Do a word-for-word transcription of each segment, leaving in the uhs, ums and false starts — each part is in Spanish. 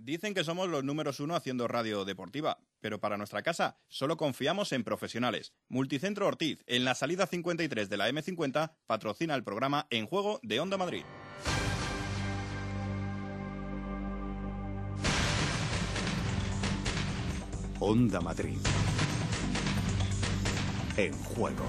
Dicen que somos los números uno haciendo radio deportiva, pero para nuestra casa solo confiamos en profesionales. Multicentro Ortiz, en la salida cincuenta y tres de la eme cincuenta, patrocina el programa En Juego de Onda Madrid. Onda Madrid. En Juego.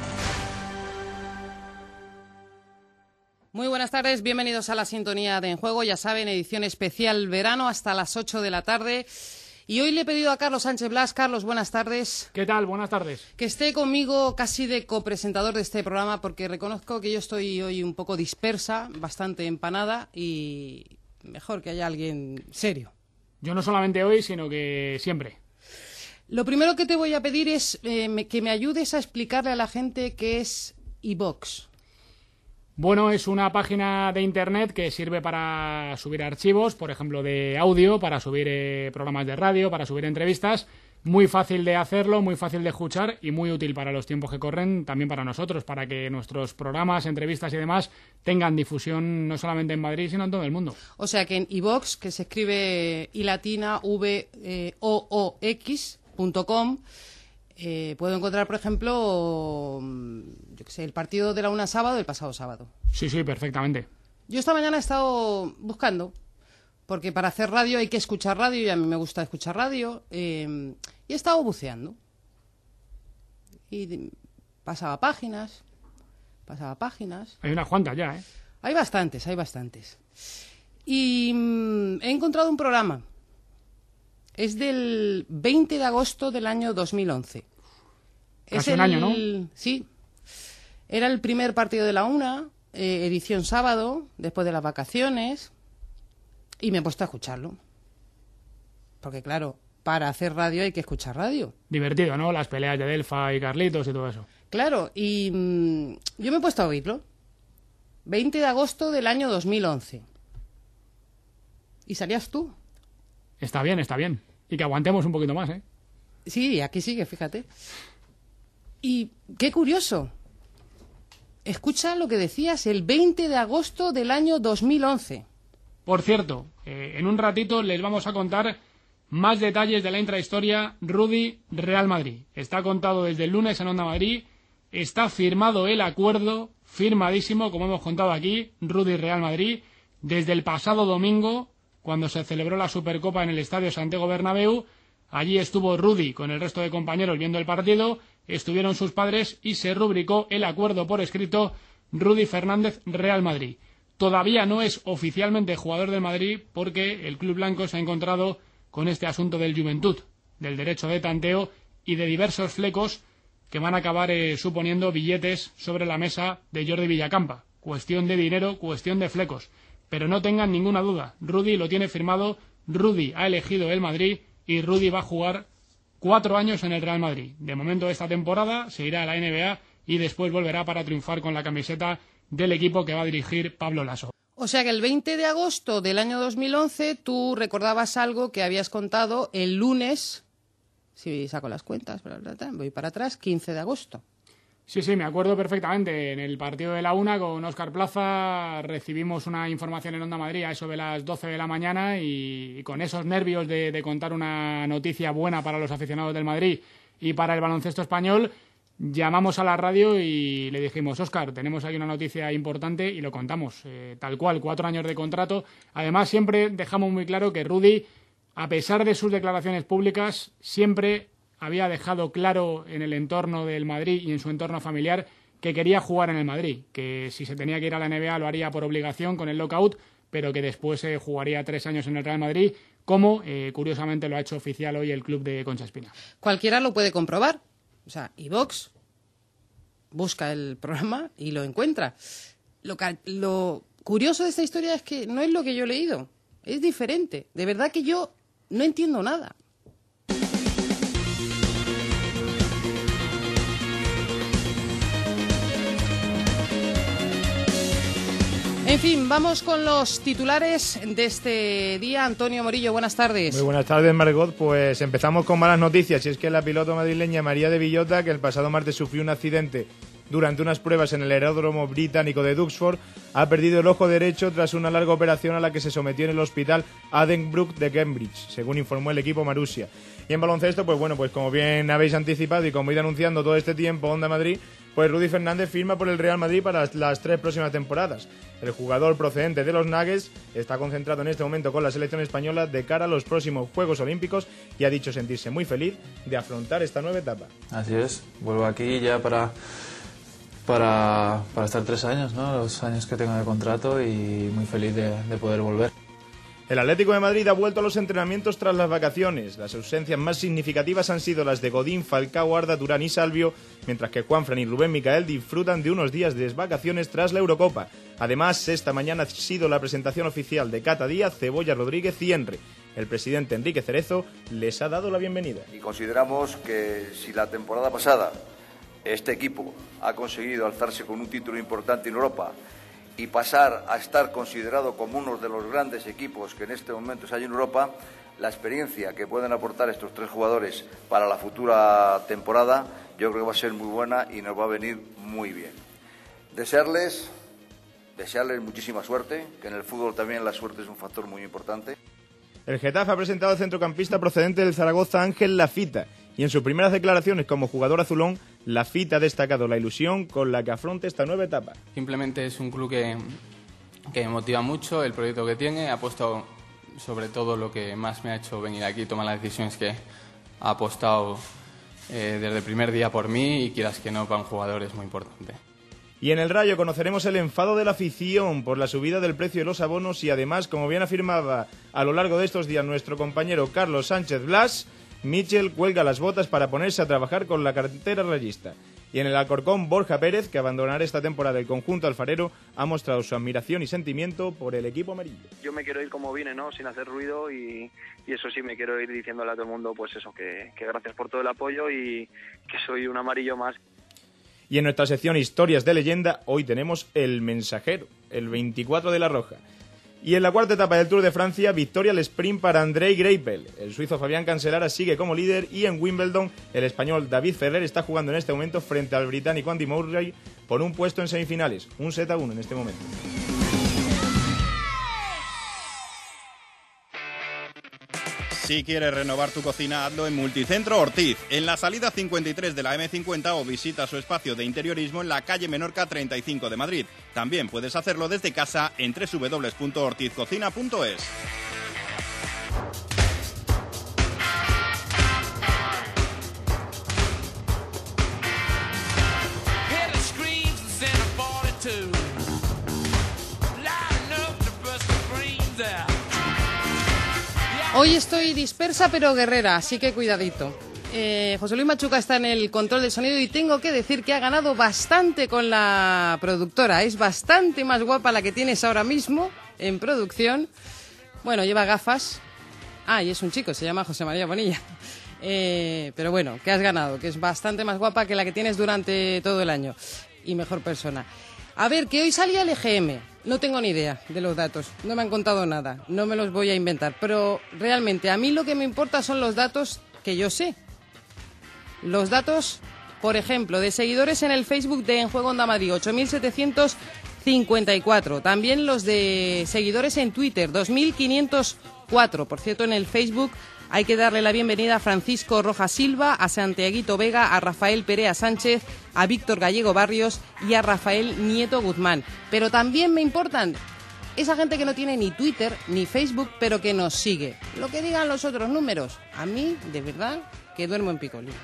Muy buenas tardes, bienvenidos a la sintonía de En Juego. Ya saben, edición especial verano hasta las ocho de la tarde. Y hoy le he pedido a Carlos Sánchez Blas. Carlos, buenas tardes. ¿Qué tal? Buenas tardes. Que esté conmigo casi de copresentador de este programa, porque reconozco que yo estoy hoy un poco dispersa, bastante empanada, y mejor que haya alguien serio. Yo no solamente hoy, sino que siempre. Lo primero que te voy a pedir es eh, me, que me ayudes a explicarle a la gente qué es iVoox. Bueno, es una página de internet que sirve para subir archivos, por ejemplo, de audio, para subir eh, programas de radio, para subir entrevistas. Muy fácil de hacerlo, muy fácil de escuchar y muy útil para los tiempos que corren, también para nosotros, para que nuestros programas, entrevistas y demás tengan difusión no solamente en Madrid, sino en todo el mundo. O sea que en iVoox, que se escribe i latina v o o x punto com, Eh, puedo encontrar, por ejemplo, yo qué sé, el partido de la una sábado del pasado sábado. Sí, sí, perfectamente. Yo esta mañana he estado buscando, porque para hacer radio hay que escuchar radio, y a mí me gusta escuchar radio, eh, y he estado buceando. Y pasaba páginas, pasaba páginas. Hay unas cuantas ya, ¿eh? Hay bastantes, hay bastantes. Y mm, he encontrado un programa. Es del veinte de agosto del año dos mil once. Casi es un el... año, ¿no? Sí. Era el primer partido de la una, eh, edición sábado, después de las vacaciones, y me he puesto a escucharlo. Porque, claro, para hacer radio hay que escuchar radio. Divertido, ¿no? Las peleas de Delfa y Carlitos y todo eso. Claro, y mmm, yo me he puesto a oírlo. veinte de agosto del año dos mil once. Y salías tú. Está bien, está bien. Y que aguantemos un poquito más, ¿eh? Sí, aquí sigue, fíjate. Y qué curioso. Escucha lo que decías, el veinte de agosto del año dos mil once. Por cierto, eh, en un ratito les vamos a contar más detalles de la intrahistoria Rudy Real Madrid. Está contado desde el lunes en Onda Madrid. Está firmado el acuerdo, firmadísimo, como hemos contado aquí, Rudy Real Madrid, desde el pasado domingo, cuando se celebró la Supercopa en el Estadio Santiago Bernabéu. Allí estuvo Rudy con el resto de compañeros viendo el partido, estuvieron sus padres y se rubricó el acuerdo por escrito Rudy Fernández Real Madrid. Todavía no es oficialmente jugador del Madrid porque el club blanco se ha encontrado con este asunto del Juventud, del derecho de tanteo y de diversos flecos que van a acabar eh, suponiendo billetes sobre la mesa de Jordi Villacampa. Cuestión de dinero, cuestión de flecos. Pero no tengan ninguna duda, Rudy lo tiene firmado, Rudy ha elegido el Madrid y Rudy va a jugar cuatro años en el Real Madrid. De momento esta temporada se irá a la N B A y después volverá para triunfar con la camiseta del equipo que va a dirigir Pablo Lasso. O sea que el veinte de agosto del año dos mil once tú recordabas algo que habías contado el lunes, si saco las cuentas, bla, bla, bla, voy para atrás, quince de agosto. Sí, sí, me acuerdo perfectamente. En el partido de la una con Óscar Plaza recibimos una información en Onda Madrid a eso de las doce de la mañana y, y con esos nervios de, de contar una noticia buena para los aficionados del Madrid y para el baloncesto español, llamamos a la radio y le dijimos: Óscar, tenemos aquí una noticia importante, y lo contamos. Eh, tal cual, cuatro años de contrato. Además, siempre dejamos muy claro que Rudy, a pesar de sus declaraciones públicas, siempre había dejado claro en el entorno del Madrid y en su entorno familiar que quería jugar en el Madrid, que si se tenía que ir a la N B A lo haría por obligación con el lockout, pero que después eh, jugaría tres años en el Real Madrid, como eh, curiosamente lo ha hecho oficial hoy el club de Concha Espina. Cualquiera lo puede comprobar. O sea, iVoox busca el programa y lo encuentra. Lo, lo curioso de esta historia es que no es lo que yo he leído, es diferente. De verdad que yo no entiendo nada. En fin, vamos con los titulares de este día. Antonio Morillo, buenas tardes. Muy buenas tardes, Margot. Pues empezamos con malas noticias. Y es que la piloto madrileña María de Villota, que el pasado martes sufrió un accidente durante unas pruebas en el aeródromo británico de Duxford, ha perdido el ojo derecho tras una larga operación a la que se sometió en el hospital Addenbrooke de Cambridge, según informó el equipo Marussia. Y en baloncesto, pues bueno, pues como bien habéis anticipado y como he ido anunciando todo este tiempo, Onda Madrid, pues Rudy Fernández firma por el Real Madrid para las tres próximas temporadas. El jugador procedente de los Nuggets está concentrado en este momento con la selección española de cara a los próximos Juegos Olímpicos y ha dicho sentirse muy feliz de afrontar esta nueva etapa. Así es, vuelvo aquí ya para, para, para estar tres años, ¿no? Los años que tengo de contrato, y muy feliz de, de poder volver. El Atlético de Madrid ha vuelto a los entrenamientos tras las vacaciones. Las ausencias más significativas han sido las de Godín, Falcao, Arda, Durán y Salvio, mientras que Juanfran y Rubén Micael disfrutan de unos días de vacaciones tras la Eurocopa. Además, esta mañana ha sido la presentación oficial de Cata Díaz, Cebolla, Rodríguez y Henry. El presidente Enrique Cerezo les ha dado la bienvenida. Y consideramos que si la temporada pasada este equipo ha conseguido alzarse con un título importante en Europa y pasar a estar considerado como uno de los grandes equipos que en este momento hay en Europa, la experiencia que pueden aportar estos tres jugadores para la futura temporada yo creo que va a ser muy buena y nos va a venir muy bien. Desearles, desearles muchísima suerte, que en el fútbol también la suerte es un factor muy importante. El Getafe ha presentado al centrocampista procedente del Zaragoza, Ángel Lafita, y en sus primeras declaraciones como jugador azulón, Lafita ha destacado la ilusión con la que afronta esta nueva etapa. Simplemente es un club que, que me motiva mucho, el proyecto que tiene, ha apostado sobre todo lo que más me ha hecho venir aquí, tomar las decisiones que ha apostado eh, desde el primer día por mí, y quieras que no, para un jugador es muy importante. Y en el Rayo conoceremos el enfado de la afición por la subida del precio de los abonos y además, como bien afirmaba a lo largo de estos días nuestro compañero Carlos Sánchez Blas, Michel cuelga las botas para ponerse a trabajar con la cantera rayista. Y en el Alcorcón, Borja Pérez, que abandonará esta temporada el conjunto alfarero, ha mostrado su admiración y sentimiento por el equipo amarillo. Yo me quiero ir como vine, ¿no? Sin hacer ruido, y, y eso sí, me quiero ir diciéndole a todo el mundo, pues eso, que, que gracias por todo el apoyo y que soy un amarillo más. Y en nuestra sección Historias de Leyenda, hoy tenemos El Mensajero, el veinticuatro de la Roja. Y en la cuarta etapa del Tour de Francia, victoria al sprint para Andrei Greipel. El suizo Fabián Cancellara sigue como líder, y en Wimbledon el español David Ferrer está jugando en este momento frente al británico Andy Murray por un puesto en semifinales, un set a uno en este momento. Si quieres renovar tu cocina, hazlo en Multicentro Ortiz, en la salida cincuenta y tres de la eme cincuenta, o visita su espacio de interiorismo en la calle Menorca treinta y cinco de Madrid. También puedes hacerlo desde casa en doble u doble u doble u punto ortiz cocina punto es. Hoy estoy dispersa pero guerrera, así que cuidadito. Eh, José Luis Machuca está en el control del sonido y tengo que decir que ha ganado bastante con la productora. Es bastante más guapa la que tienes ahora mismo en producción. Bueno, lleva gafas. Ah, y es un chico, se llama José María Bonilla. Eh, pero bueno, que has ganado, que es bastante más guapa que la que tienes durante todo el año. Y mejor persona. A ver, que hoy salía el E G M. No tengo ni idea de los datos, no me han contado nada, no me los voy a inventar, pero realmente a mí lo que me importa son los datos que yo sé. Los datos, por ejemplo, de seguidores en el Facebook de En Juego Onda Madrid, ocho mil setecientos cincuenta y cuatro. También los de seguidores en Twitter, dos mil quinientos cuatro. Por cierto, en el Facebook hay que darle la bienvenida a Francisco Rojas Silva, a Santiaguito Vega, a Rafael Perea Sánchez, a Víctor Gallego Barrios y a Rafael Nieto Guzmán. Pero también me importan esa gente que no tiene ni Twitter ni Facebook, pero que nos sigue. Lo que digan los otros números, a mí, de verdad, que duermo en picolín.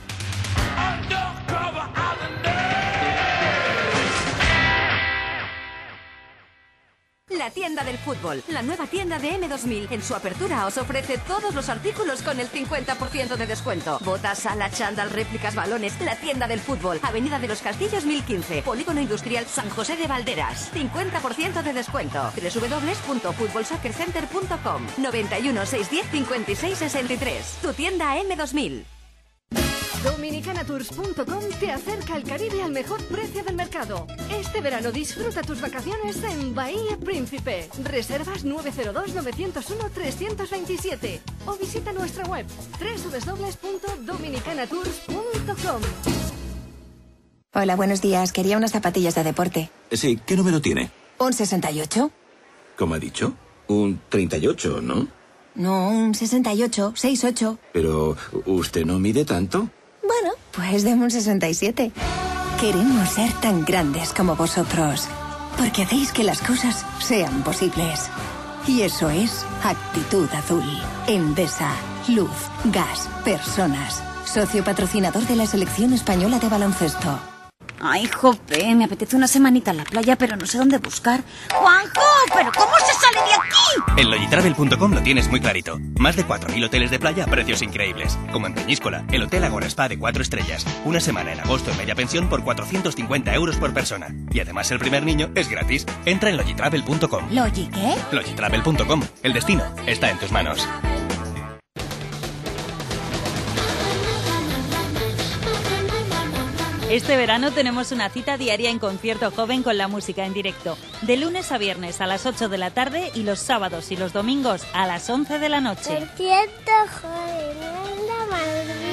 La tienda del fútbol, la nueva tienda de eme dos mil. En su apertura os ofrece todos los artículos con el cincuenta por ciento de descuento. Botas, sala, chándal, réplicas, balones. La tienda del fútbol, Avenida de los Castillos mil quince, Polígono Industrial San José de Valderas. cincuenta por ciento de descuento. doble u doble u doble u punto fútbol soccer center punto com. noventa y uno, seiscientos diez, cincuenta y seis sesenta y tres. Tu tienda eme dos mil. Dominicana Tours punto com te acerca al Caribe al mejor precio del mercado. Este verano disfruta tus vacaciones en Bahía Príncipe. Reservas nueve cero dos, nueve cero uno, tres dos siete o visita nuestra web doble u doble u doble u punto dominicana tours punto com. Hola, buenos días. Quería unas zapatillas de deporte. Sí, ¿qué número tiene? ¿Un sesenta y ocho? ¿Cómo ha dicho? Un treinta y ocho, ¿no? No, un sesenta y ocho, sesenta y ocho. Pero, ¿usted no mide tanto? Bueno, pues deme un sesenta y siete. Queremos ser tan grandes como vosotros. Porque hacéis que las cosas sean posibles. Y eso es Actitud Azul. Endesa, luz, gas, personas. Socio patrocinador de la Selección Española de Baloncesto. Ay, jope, me apetece una semanita en la playa, pero no sé dónde buscar. ¡Juanjo! ¿Pero cómo se sale de aquí? En logitravel punto com lo tienes muy clarito. Más de cuatro mil hoteles de playa a precios increíbles. Como en Peñíscola, el Hotel Agora Spa de cuatro estrellas. Una semana en agosto en media pensión por cuatrocientos cincuenta euros por persona. Y además el primer niño es gratis. Entra en logitravel punto com. ¿Logi qué? logitravel punto com. El destino está en tus manos. Este verano tenemos una cita diaria en Concierto Joven con la música en directo. De lunes a viernes a las ocho de la tarde y los sábados y los domingos a las once de la noche. Concierto Joven, Onda Madrid.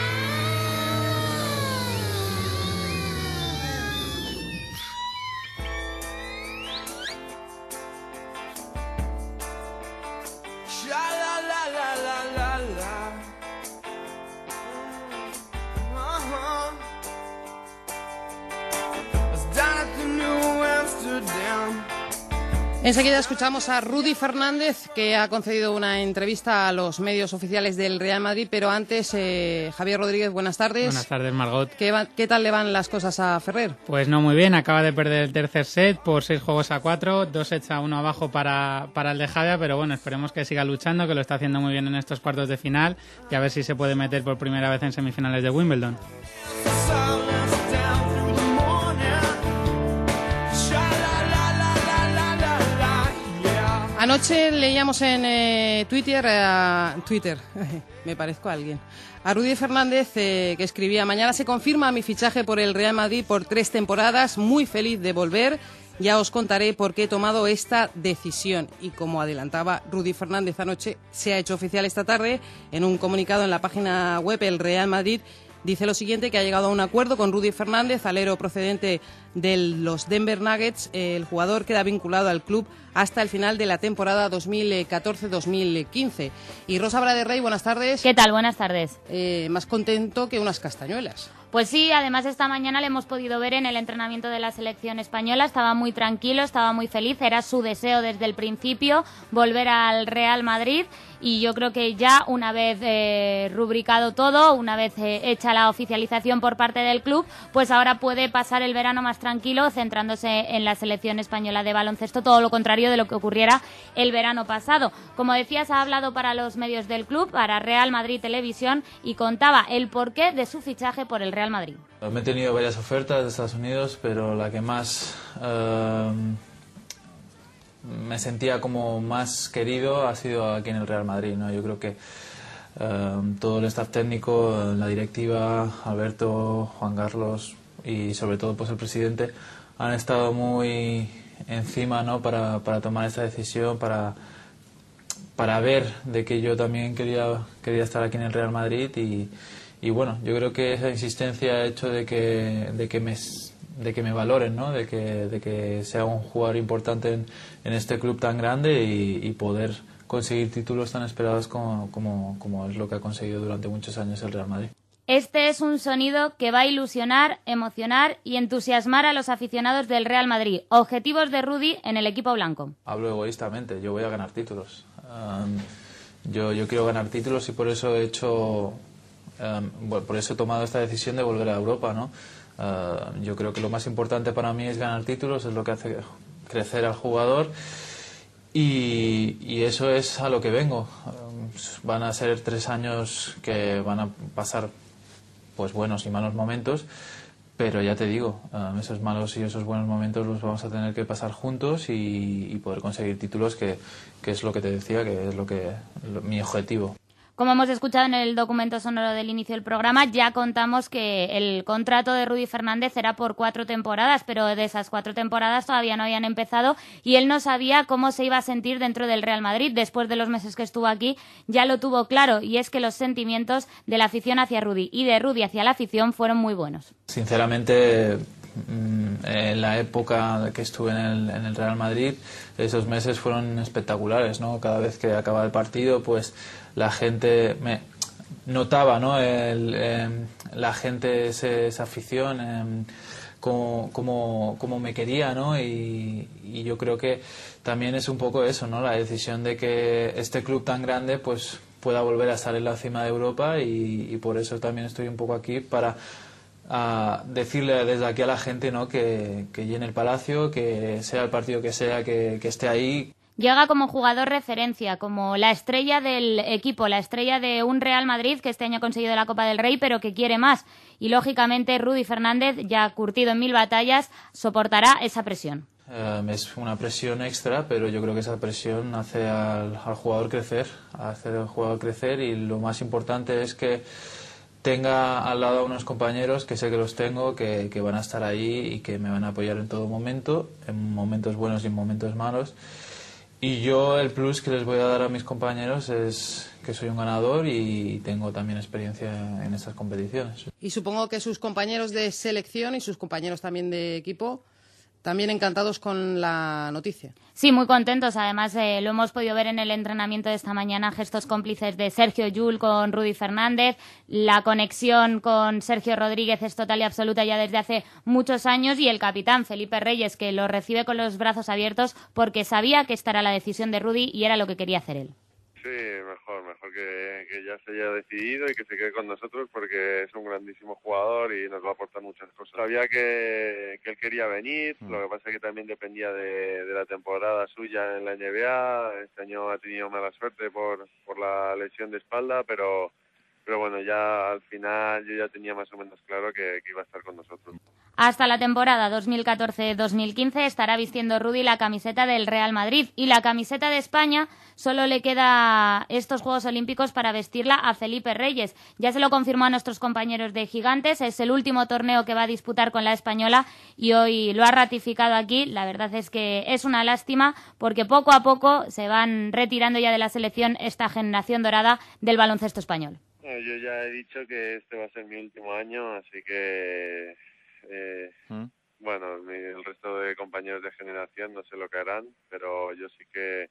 Enseguida escuchamos a Rudy Fernández, que ha concedido una entrevista a los medios oficiales del Real Madrid, pero antes, eh, Javier Rodríguez, buenas tardes. Buenas tardes, Margot. ¿Qué, va, ¿Qué tal le van las cosas a Ferrer? Pues no muy bien, acaba de perder el tercer set por seis juegos a cuatro, dos sets a uno abajo para, para el de Javia, pero bueno, esperemos que siga luchando, que lo está haciendo muy bien en estos cuartos de final y a ver si se puede meter por primera vez en semifinales de Wimbledon. Anoche leíamos en eh, Twitter, eh, Twitter, me parezco a alguien, a Rudy Fernández, eh, que escribía: mañana se confirma mi fichaje por el Real Madrid por tres temporadas, muy feliz de volver, ya os contaré por qué he tomado esta decisión. Y como adelantaba Rudy Fernández anoche, se ha hecho oficial esta tarde en un comunicado en la página web. El Real Madrid dice lo siguiente, que ha llegado a un acuerdo con Rudy Fernández, alero procedente de los Denver Nuggets. El jugador queda vinculado al club hasta el final de la temporada dos mil catorce dos mil quince. Y Rosa Braderrey, buenas tardes. ¿Qué tal? Buenas tardes. Eh, más contento que unas castañuelas. Pues sí, además esta mañana le hemos podido ver en el entrenamiento de la selección española. Estaba muy tranquilo, estaba muy feliz. Era su deseo desde el principio volver al Real Madrid. Y yo creo que ya una vez eh, rubricado todo, una vez eh, hecha la oficialización por parte del club, pues ahora puede pasar el verano más tranquilo, centrándose en la selección española de baloncesto, todo lo contrario de lo que ocurriera el verano pasado. Como decías, ha hablado para los medios del club, para Real Madrid Televisión, y contaba el porqué de su fichaje por el Real Madrid. Me he tenido varias ofertas de Estados Unidos, pero la que más eh, me sentía como más querido ha sido aquí en el Real Madrid, ¿no? Yo creo que eh, todo el staff técnico, la directiva, Alberto, Juan Carlos y sobre todo pues el presidente han estado muy encima, ¿no? para, para tomar esta decisión, para, para ver de que yo también quería, quería estar aquí en el Real Madrid y, y bueno, yo creo que esa insistencia ha hecho de que, de que me... de que me valoren, ¿no? de, que, de que sea un jugador importante en, en este club tan grande y, y poder conseguir títulos tan esperados como, como, como es lo que ha conseguido durante muchos años el Real Madrid. Este es un sonido que va a ilusionar, emocionar y entusiasmar a los aficionados del Real Madrid. Objetivos de Rudy en el equipo blanco. Hablo egoístamente, yo voy a ganar títulos. Um, yo, yo quiero ganar títulos y por eso he hecho, um, bueno, por eso he tomado esta decisión de volver a Europa, ¿no? Uh, yo creo que lo más importante para mí es ganar títulos, es lo que hace crecer al jugador y, y eso es a lo que vengo. Um, van a ser tres años que van a pasar pues buenos y malos momentos, pero ya te digo, um, esos malos y esos buenos momentos los vamos a tener que pasar juntos y, y poder conseguir títulos, que, que es lo que te decía, que es lo que lo, mi objetivo. Como hemos escuchado en el documento sonoro del inicio del programa, ya contamos que el contrato de Rudy Fernández era por cuatro temporadas, pero de esas cuatro temporadas todavía no habían empezado y él no sabía cómo se iba a sentir dentro del Real Madrid. Después de los meses que estuvo aquí, ya lo tuvo claro, y es que los sentimientos de la afición hacia Rudy y de Rudy hacia la afición fueron muy buenos. Sinceramente, en la época que estuve en el, en el Real Madrid, esos meses fueron espectaculares, ¿no? Cada vez que acababa el partido, pues la gente me notaba, ¿no? El, eh, la gente, ese, esa afición, eh, como, como, como me quería, ¿no? Y, y yo creo que también es un poco eso, ¿no? La decisión de que este club tan grande, pues pueda volver a estar en la cima de Europa, y, y por eso también estoy un poco aquí para a decirle desde aquí a la gente, ¿no? que, que llene el Palacio, que sea el partido que sea, que, que esté ahí. Llega como jugador referencia, como la estrella del equipo, la estrella de un Real Madrid que este año ha conseguido la Copa del Rey, pero que quiere más. Y lógicamente Rudy Fernández, ya curtido en mil batallas, soportará esa presión. Um, es una presión extra, pero yo creo que esa presión hace al, al jugador crecer, hace al jugador crecer, y lo más importante es que tenga al lado a unos compañeros, que sé que los tengo, que, que van a estar ahí y que me van a apoyar en todo momento, en momentos buenos y en momentos malos. Y yo el plus que les voy a dar a mis compañeros es que soy un ganador y tengo también experiencia en estas competiciones. Y supongo que sus compañeros de selección y sus compañeros también de equipo también encantados con la noticia. Sí, muy contentos. Además, eh, lo hemos podido ver en el entrenamiento de esta mañana, gestos cómplices de Sergio Llull con Rudy Fernández. La conexión con Sergio Rodríguez es total y absoluta ya desde hace muchos años, y el capitán Felipe Reyes, que lo recibe con los brazos abiertos porque sabía que esta era la decisión de Rudy y era lo que quería hacer él. Sí, mejor, mejor que, que ya se haya decidido y que se quede con nosotros, porque es un grandísimo jugador y nos va a aportar muchas cosas. Sabía que, que él quería venir, mm. lo que pasa es que también dependía de, de la temporada suya en la N B A. Este año ha tenido mala suerte por, por la lesión de espalda, pero, pero bueno, ya al final yo ya tenía más o menos claro que, que iba a estar con nosotros. Hasta la temporada dos mil catorce dos mil quince estará vistiendo Rudy la camiseta del Real Madrid, y la camiseta de España solo le queda estos Juegos Olímpicos para vestirla a Felipe Reyes. Ya se lo confirmó a nuestros compañeros de Gigantes, es el último torneo que va a disputar con la española y hoy lo ha ratificado aquí. La verdad es que es una lástima, porque poco a poco se van retirando ya de la selección esta generación dorada del baloncesto español. Yo ya he dicho que este va a ser mi último año, así que... Eh, ¿Mm? Bueno, mi, el resto de compañeros de generación no sé lo que harán, pero yo sí que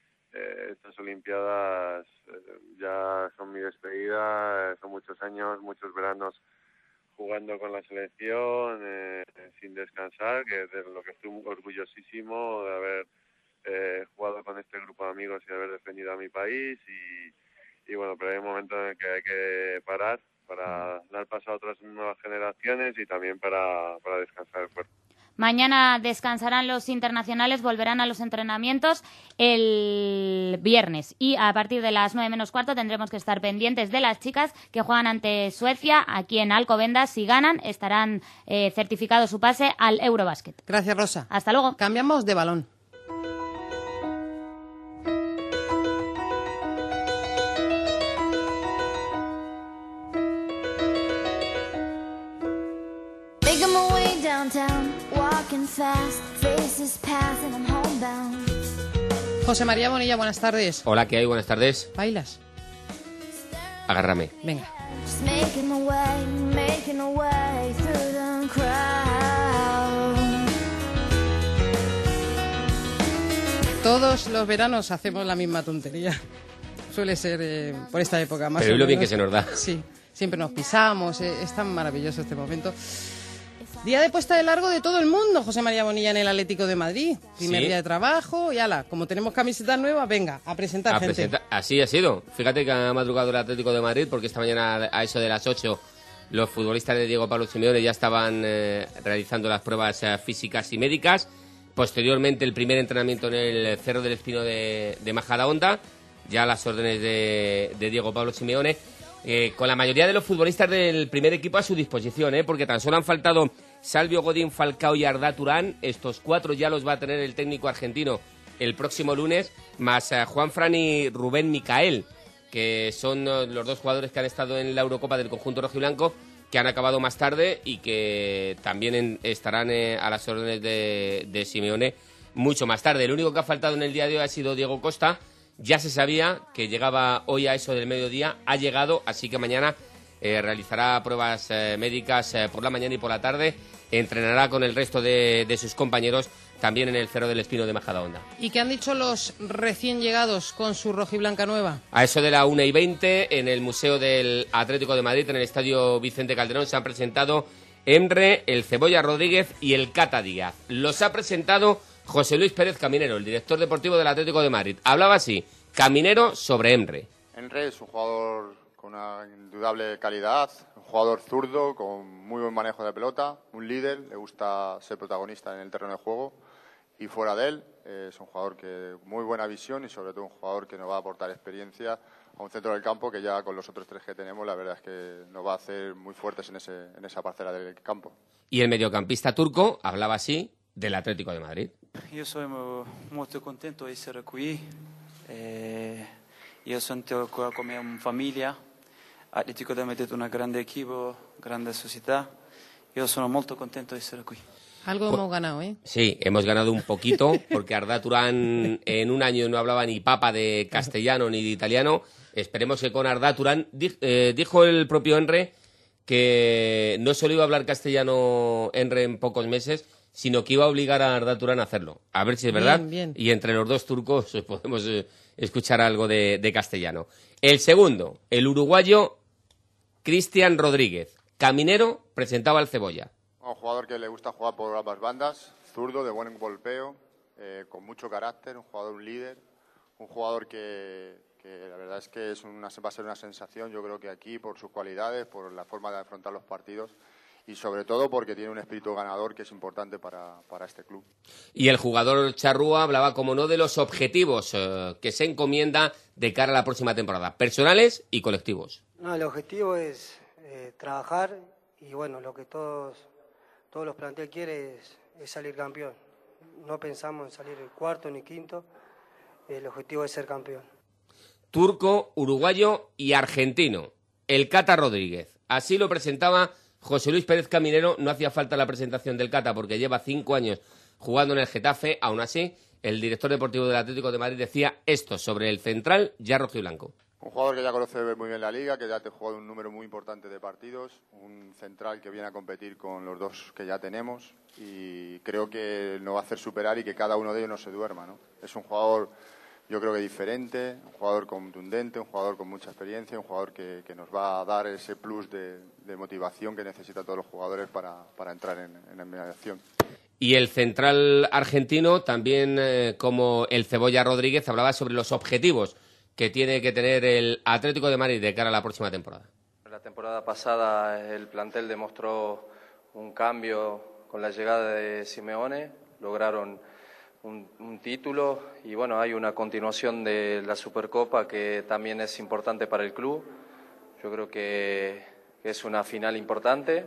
eh, estas Olimpiadas eh, ya son mi despedida. Eh, son muchos años, muchos veranos jugando con la selección, eh, sin descansar, que de lo que estoy orgullosísimo de haber eh, jugado con este grupo de amigos y haber defendido a mi país, y, y bueno, pero hay un momento en el que hay que parar para dar paso a otras nuevas generaciones y también para, para descansar el cuerpo. Mañana descansarán los internacionales, volverán a los entrenamientos el viernes, y a partir de las nueve menos cuarto tendremos que estar pendientes de las chicas que juegan ante Suecia aquí en Alcobendas. Si ganan, estarán eh, certificado su pase al Eurobasket. Gracias, Rosa. Hasta luego. Cambiamos de balón. José María Bonilla, buenas tardes. Hola, ¿qué hay? Buenas tardes. ¿Bailas? Agárrame. Venga. Todos los veranos hacemos la misma tontería. Suele ser eh, por esta época más. Pero o lo menos. bien que se nos da. Sí, siempre nos pisamos, eh, es tan maravilloso este momento. Día de puesta de largo de todo el mundo, José María Bonilla, en el Atlético de Madrid. Primer ¿Sí? día de trabajo y ala, como tenemos camisetas nuevas, venga, a presentar A gente. presenta- Así ha sido. Fíjate que ha madrugado el Atlético de Madrid, porque esta mañana a eso de las ocho los futbolistas de Diego Pablo Simeone ya estaban eh, realizando las pruebas eh, físicas y médicas. Posteriormente el primer entrenamiento en el Cerro del Espino de, de Majadahonda, ya a las órdenes de, de Diego Pablo Simeone, eh, con la mayoría de los futbolistas del primer equipo a su disposición, eh, porque tan solo han faltado Salvio, Godín, Falcao y Arda Turán. Estos cuatro ya los va a tener el técnico argentino el próximo lunes, más uh, Juanfran y Rubén Micael. que son los dos jugadores que han estado en la Eurocopa del conjunto rojiblanco, que han acabado más tarde y que también en, estarán eh, a las órdenes de, de Simeone mucho más tarde. El único que ha faltado en el día de hoy ha sido Diego Costa. Ya se sabía que llegaba hoy a eso del mediodía, ha llegado, así que mañana eh, realizará pruebas eh, médicas eh, por la mañana y por la tarde, entrenará con el resto de, de sus compañeros también en el Cerro del Espino de Majadahonda. ¿Y qué han dicho los recién llegados con su rojiblanca nueva? A eso de la una y veinte, en el Museo del Atlético de Madrid, en el Estadio Vicente Calderón, se han presentado Emre, el Cebolla Rodríguez y el Cata Díaz. Los ha presentado José Luis Pérez Caminero, el director deportivo del Atlético de Madrid. Hablaba así, Caminero sobre Emre. Emre es un jugador con una indudable calidad, un jugador zurdo con muy buen manejo de pelota, un líder, le gusta ser protagonista en el terreno de juego. Y fuera de él, eh, es un jugador que muy buena visión y sobre todo un jugador que nos va a aportar experiencia a un centro del campo que ya con los otros tres que tenemos la verdad es que nos va a hacer muy fuertes en, ese, en esa parcela del campo. Y el mediocampista turco hablaba así del Atlético de Madrid. Io sono molto contento di essere qui, eh, io sento come una famiglia, Atlético de Madrid è un grande equipo, grande società, io sono molto contento di essere qui. Algo hemos ganado, ¿eh? Sí, hemos ganado un poquito, porque Arda Turán en un año no hablaba ni papa de castellano ni de italiano. Esperemos que con Arda Turán, eh, dijo el propio Enre que no solo iba a hablar castellano Enre en pocos meses, sino que iba a obligar a Arda Turán a hacerlo. A ver si es verdad. Bien, bien. Y entre los dos turcos podemos eh, escuchar algo de, de castellano. El segundo, el uruguayo Cristian Rodríguez. Caminero presentaba al Cebolla. Un jugador que le gusta jugar por ambas bandas, zurdo, de buen golpeo, eh, con mucho carácter, un jugador, un líder, un jugador que, que la verdad es que es una, va a ser una sensación, yo creo que aquí, por sus cualidades, por la forma de afrontar los partidos y sobre todo porque tiene un espíritu ganador que es importante para, para este club. Y el jugador Charrúa hablaba, como no, de los objetivos eh, que se encomienda de cara a la próxima temporada, personales y colectivos. No, el objetivo es eh, trabajar y bueno, lo que todos... Todos los planteles quieren es, es salir campeón. No pensamos en salir el cuarto ni quinto. El objetivo es ser campeón. Turco, uruguayo y argentino. El Cata Rodríguez. Así lo presentaba José Luis Pérez Caminero. No hacía falta la presentación del Cata porque lleva cinco años jugando en el Getafe. Aún así, el director deportivo del Atlético de Madrid decía esto sobre el central ya rojiblanco. Un jugador que ya conoce muy bien la liga, que ya te ha jugado un número muy importante de partidos, un central que viene a competir con los dos que ya tenemos y creo que nos va a hacer superar y que cada uno de ellos no se duerma, ¿no? Es un jugador, yo creo que diferente, un jugador contundente, un jugador con mucha experiencia, un jugador que, que nos va a dar ese plus de, de motivación que necesitan todos los jugadores para, para entrar en, en la mediación. Y el central argentino, también eh, como el Cebolla Rodríguez, hablaba sobre los objetivos que tiene que tener el Atlético de Madrid de cara a la próxima temporada. La temporada pasada el plantel demostró un cambio con la llegada de Simeone, lograron un, un título y bueno, hay una continuación de la Supercopa que también es importante para el club. Yo creo que, que es una final importante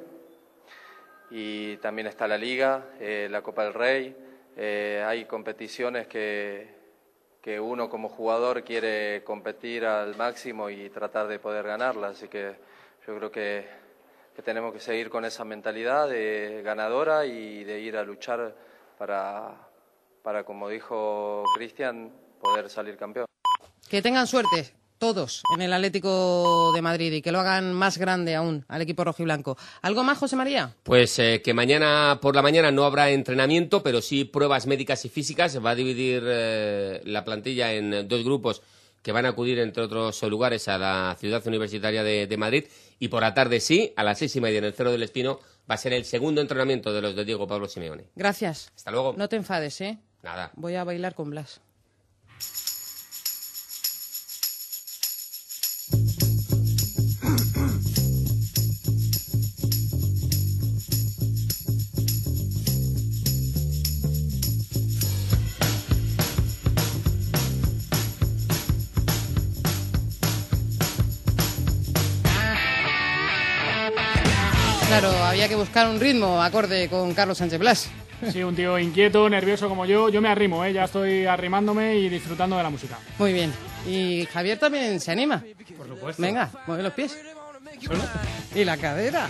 y también está la Liga, eh, la Copa del Rey, eh, hay competiciones que... que uno como jugador quiere competir al máximo y tratar de poder ganarla, así que yo creo que, que tenemos que seguir con esa mentalidad de ganadora y de ir a luchar para, para como dijo Cristian, poder salir campeón. Que tengan suerte todos en el Atlético de Madrid y que lo hagan más grande aún al equipo rojiblanco. ¿Algo más, José María? Pues eh, que mañana por la mañana no habrá entrenamiento, pero sí pruebas médicas y físicas. Se va a dividir eh, la plantilla en dos grupos que van a acudir, entre otros lugares, a la Ciudad Universitaria de, de Madrid. Y por la tarde sí, a las seis y media en el Cerro del Espino, va a ser el segundo entrenamiento de los de Diego Pablo Simeone. Gracias. Hasta luego. No te enfades, ¿eh? Nada. Voy a bailar con Blas. Claro, había que buscar un ritmo acorde con Carlos Sánchez Blas. Sí, un tío inquieto, nervioso como yo. Yo me arrimo, ¿eh? Ya estoy arrimándome y disfrutando de la música. Muy bien. Y Javier también se anima. Por supuesto. Venga, mueve los pies. ¿Solo? Y la cadera.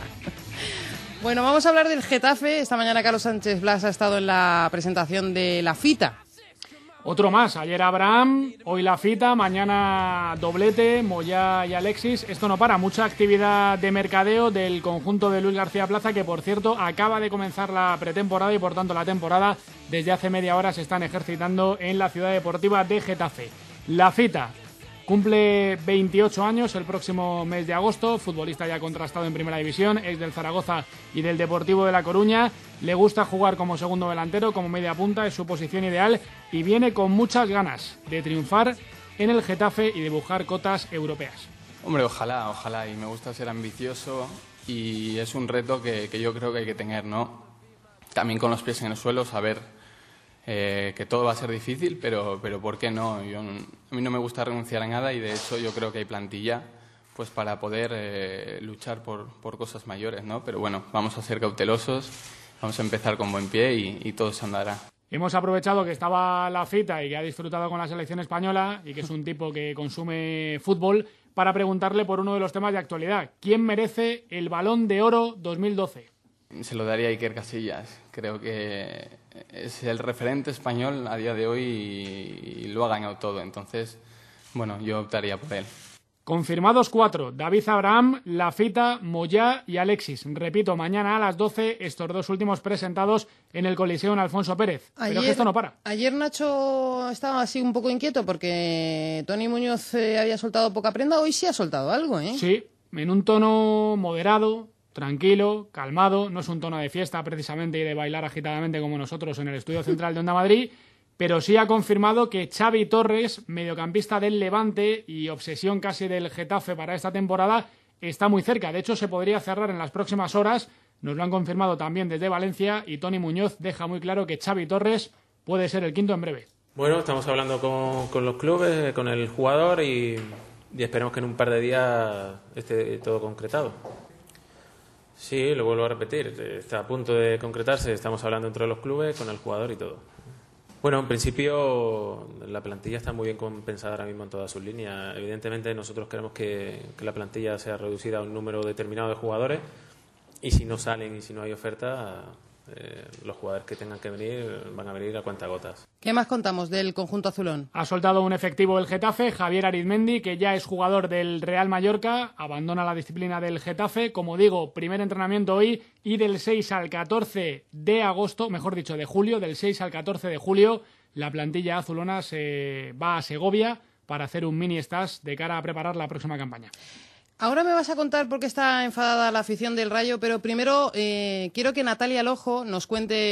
Bueno, vamos a hablar del Getafe. Esta mañana Carlos Sánchez Blas ha estado en la presentación de La Fita. Otro más, ayer Abraham, hoy La Fita, mañana doblete, Moyá y Alexis. Esto no para, mucha actividad de mercadeo del conjunto de Luis García Plaza, que por cierto acaba de comenzar la pretemporada y por tanto la temporada desde hace media hora se están ejercitando en la ciudad deportiva de Getafe. La Fita cumple veintiocho años el próximo mes de agosto, futbolista ya contrastado en primera división, ex del Zaragoza y del Deportivo de La Coruña. Le gusta jugar como segundo delantero, como media punta, es su posición ideal y viene con muchas ganas de triunfar en el Getafe y de buscar cotas europeas. Hombre, ojalá, ojalá, y me gusta ser ambicioso y es un reto que, que yo creo que hay que tener, ¿no? También con los pies en el suelo, saber eh, que todo va a ser difícil, pero, pero ¿por qué no? Yo, a mí no me gusta renunciar a nada y de hecho yo creo que hay plantilla pues para poder eh, luchar por, por cosas mayores, ¿no? Pero bueno, vamos a ser cautelosos, vamos a empezar con buen pie y, y todo se andará. Hemos aprovechado que estaba La Fita y que ha disfrutado con la selección española y que es un tipo que consume fútbol para preguntarle por uno de los temas de actualidad. ¿Quién merece el Balón de Oro dos mil doce? Se lo daría a Iker Casillas. Creo que es el referente español a día de hoy y, y lo ha ganado todo. Entonces, bueno, yo optaría por él. Confirmados cuatro, David Abraham, La Fita, Moyá y Alexis. Repito, mañana a las doce, estos dos últimos presentados en el Coliseo en Alfonso Pérez. Ayer, Pero que esto no para. Ayer Nacho estaba así un poco inquieto porque Tony Muñoz eh, había soltado poca prenda. Hoy sí ha soltado algo, ¿eh? Sí, en un tono moderado, tranquilo, calmado. No es un tono de fiesta precisamente y de bailar agitadamente como nosotros en el estudio central de Onda Madrid. Pero sí ha confirmado que Xavi Torres, mediocampista del Levante y obsesión casi del Getafe para esta temporada, está muy cerca. De hecho, se podría cerrar en las próximas horas. Nos lo han confirmado también desde Valencia y Tony Muñoz deja muy claro que Xavi Torres puede ser el quinto en breve. Bueno, estamos hablando con, con los clubes, con el jugador y, y esperemos que en un par de días esté todo concretado. Sí, lo vuelvo a repetir, está a punto de concretarse. Estamos hablando entre los clubes, con el jugador y todo. Bueno, en principio la plantilla está muy bien compensada ahora mismo en todas sus líneas. Evidentemente nosotros queremos que, que la plantilla sea reducida a un número determinado de jugadores y si no salen y si no hay oferta, eh, los jugadores que tengan que venir van a venir a cuentagotas. ¿Qué más contamos del conjunto azulón? Ha soltado un efectivo el Getafe, Javier Arizmendi, que ya es jugador del Real Mallorca, abandona la disciplina del Getafe, como digo, primer entrenamiento hoy y del seis al catorce de agosto, mejor dicho, de julio, del seis al catorce de julio, la plantilla azulona se va a Segovia para hacer un mini stage de cara a preparar la próxima campaña. Ahora me vas a contar por qué está enfadada la afición del Rayo, pero primero eh, quiero que Natalia Lojo nos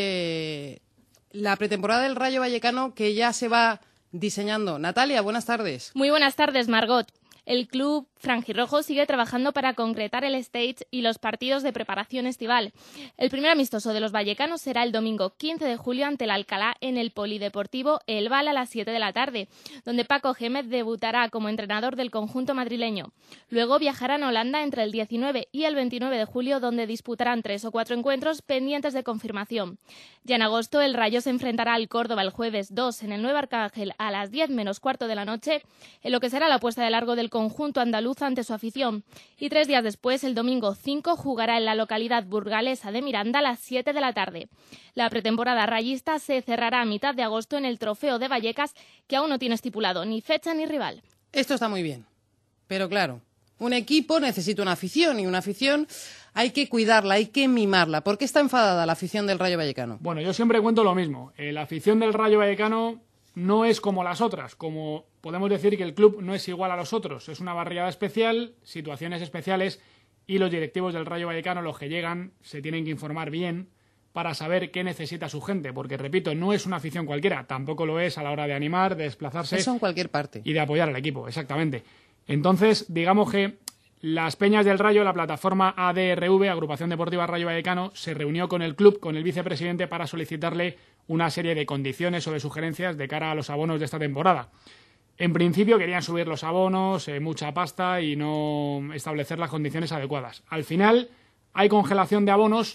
cuente la pretemporada del Rayo Vallecano que ya se va diseñando. Natalia, buenas tardes. Muy buenas tardes, Margot. El club franjirrojo sigue trabajando para concretar el stage y los partidos de preparación estival. El primer amistoso de los vallecanos será el domingo quince de julio ante el Alcalá en el Polideportivo El Val a las siete de la tarde, donde Paco Gémez debutará como entrenador del conjunto madrileño. Luego viajarán a Holanda entre el diecinueve y el veintinueve de julio, donde disputarán tres o cuatro encuentros pendientes de confirmación. Ya en agosto el Rayo se enfrentará al Córdoba el jueves dos en el Nuevo Arcángel a las diez menos cuarto de la noche, en lo que será la puesta de largo del conjunto andaluz ante su afición. Y tres días después, el domingo cinco, jugará en la localidad burgalesa de Miranda a las siete de la tarde. La pretemporada rayista se cerrará a mitad de agosto en el Trofeo de Vallecas, que aún no tiene estipulado ni fecha ni rival. Esto está muy bien, pero claro, un equipo necesita una afición y una afición hay que cuidarla, hay que mimarla. ¿Por qué está enfadada la afición del Rayo Vallecano? Bueno, yo siempre cuento lo mismo. Eh, la afición del Rayo Vallecano no es como las otras, como podemos decir que el club no es igual a los otros. Es una barriada especial, situaciones especiales y los directivos del Rayo Vallecano, los que llegan, se tienen que informar bien para saber qué necesita su gente, porque repito, no es una afición cualquiera, tampoco lo es a la hora de animar, de desplazarse. Eso en cualquier parte. Y de apoyar al equipo, exactamente. Entonces, digamos que las Peñas del Rayo, la plataforma A D R V, Agrupación Deportiva Rayo Vallecano, se reunió con el club, con el vicepresidente, para solicitarle una serie de condiciones o de sugerencias de cara a los abonos de esta temporada. En principio querían subir los abonos, eh, mucha pasta y no establecer las condiciones adecuadas. Al final hay congelación de abonos,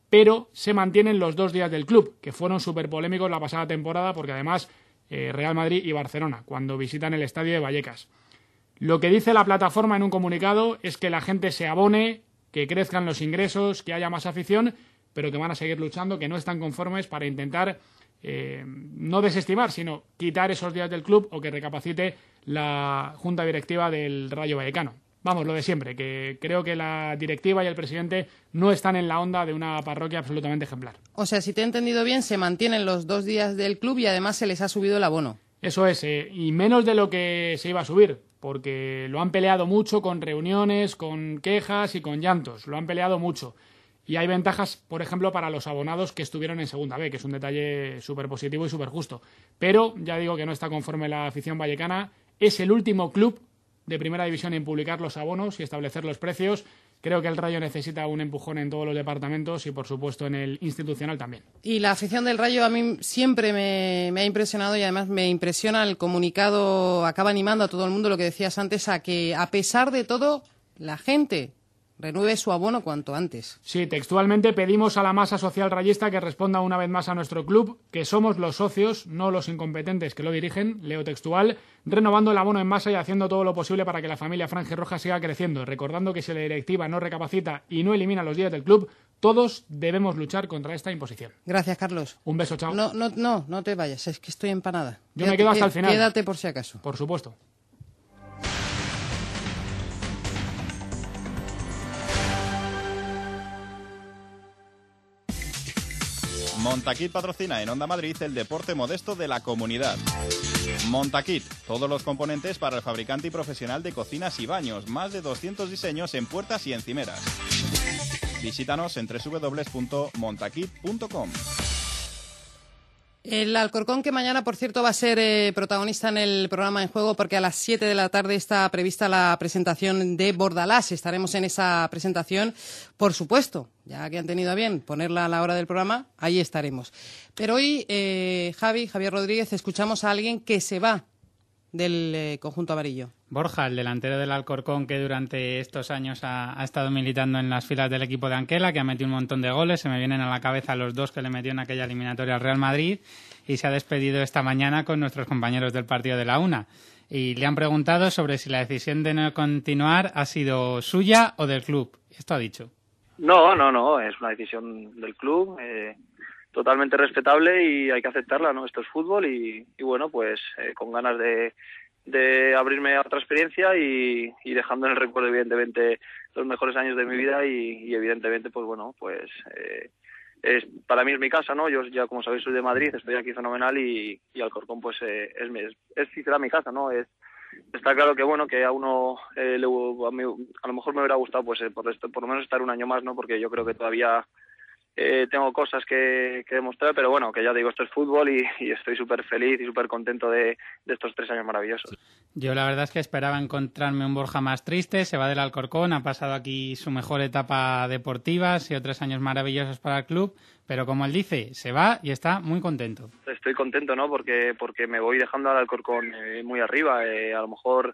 pero se mantienen los dos días del club, que fueron súper polémicos la pasada temporada, porque además eh, Real Madrid y Barcelona, cuando visitan el estadio de Vallecas. Lo que dice la plataforma en un comunicado es que la gente se abone, que crezcan los ingresos, que haya más afición, pero que van a seguir luchando, que no están conformes para intentar eh, no desestimar, sino quitar esos días del club o que recapacite la junta directiva del Rayo Vallecano. Vamos, lo de siempre, que creo que la directiva y el presidente no están en la onda de una parroquia absolutamente ejemplar. O sea, si te he entendido bien, se mantienen los dos días del club y además se les ha subido el abono. Eso es, eh, y menos de lo que se iba a subir, porque lo han peleado mucho con reuniones, con quejas y con llantos, lo han peleado mucho. Y hay ventajas, por ejemplo, para los abonados que estuvieron en Segunda B, que es un detalle súper positivo y súper justo. Pero ya digo que no está conforme la afición vallecana, es el último club de Primera División en publicar los abonos y establecer los precios. Creo que el Rayo necesita un empujón en todos los departamentos y, por supuesto, en el institucional también. Y la afición del Rayo a mí siempre me, me ha impresionado y además me impresiona el comunicado, acaba animando a todo el mundo, lo que decías antes, a que a pesar de todo, la gente renueve su abono cuanto antes. Sí, textualmente pedimos a la masa social rayista que responda una vez más a nuestro club, que somos los socios, no los incompetentes que lo dirigen, leo textual, renovando el abono en masa y haciendo todo lo posible para que la familia franjirroja siga creciendo, recordando que si la directiva no recapacita y no elimina los días del club, todos debemos luchar contra esta imposición. Gracias, Carlos. Un beso, chao. No, no, no, no te vayas, es que estoy empanada. Yo Quédate, me quedo hasta el final. Quédate por si acaso. Por supuesto. Montaquit patrocina en Onda Madrid el deporte modesto de la comunidad. Montaquit, todos los componentes para el fabricante y profesional de cocinas y baños, más de doscientos diseños en puertas y encimeras. Visítanos en doble u doble u doble u punto montaquit punto com. El Alcorcón, que mañana, por cierto, va a ser eh, protagonista en el programa En Juego, porque a las siete de la tarde está prevista la presentación de Bordalás. Estaremos en esa presentación, por supuesto, ya que han tenido a bien ponerla a la hora del programa, ahí estaremos. Pero hoy, eh, Javi, Javier Rodríguez, escuchamos a alguien que se va del eh, conjunto amarillo. Borja, el delantero del Alcorcón, que durante estos años ha, ha estado militando en las filas del equipo de Anquela, que ha metido un montón de goles. Se me vienen a la cabeza los dos que le metió en aquella eliminatoria al Real Madrid, y se ha despedido esta mañana con nuestros compañeros del partido de la una. Y le han preguntado sobre si la decisión de no continuar ha sido suya o del club. Esto ha dicho. No, no, no, es una decisión del club, eh, totalmente respetable y hay que aceptarla, ¿no? Esto es fútbol y, y bueno, pues eh, con ganas de, de abrirme a otra experiencia y, y dejando en el recuerdo, evidentemente, los mejores años de mi vida y, y evidentemente, pues bueno, pues eh, es, para mí es mi casa, ¿no? Yo ya, como sabéis, soy de Madrid, estoy aquí fenomenal y, y Alcorcón, pues eh, es, es, es, sí será mi casa, ¿no? Es, está claro que, bueno, que a uno, eh, le, a, mí, a lo mejor me hubiera gustado, pues eh, por, esto, por lo menos estar un año más, ¿no? Porque yo creo que todavía Eh, tengo cosas que, que demostrar, pero bueno, que ya digo, esto es fútbol y, y estoy súper feliz y súper contento de, de estos tres años maravillosos. Yo la verdad es que esperaba encontrarme un Borja más triste, se va del Alcorcón, ha pasado aquí su mejor etapa deportiva, ha sido tres años maravillosos para el club, pero como él dice, se va y está muy contento. Estoy contento, ¿no? Porque, porque me voy dejando al Alcorcón eh, muy arriba, eh, a lo mejor,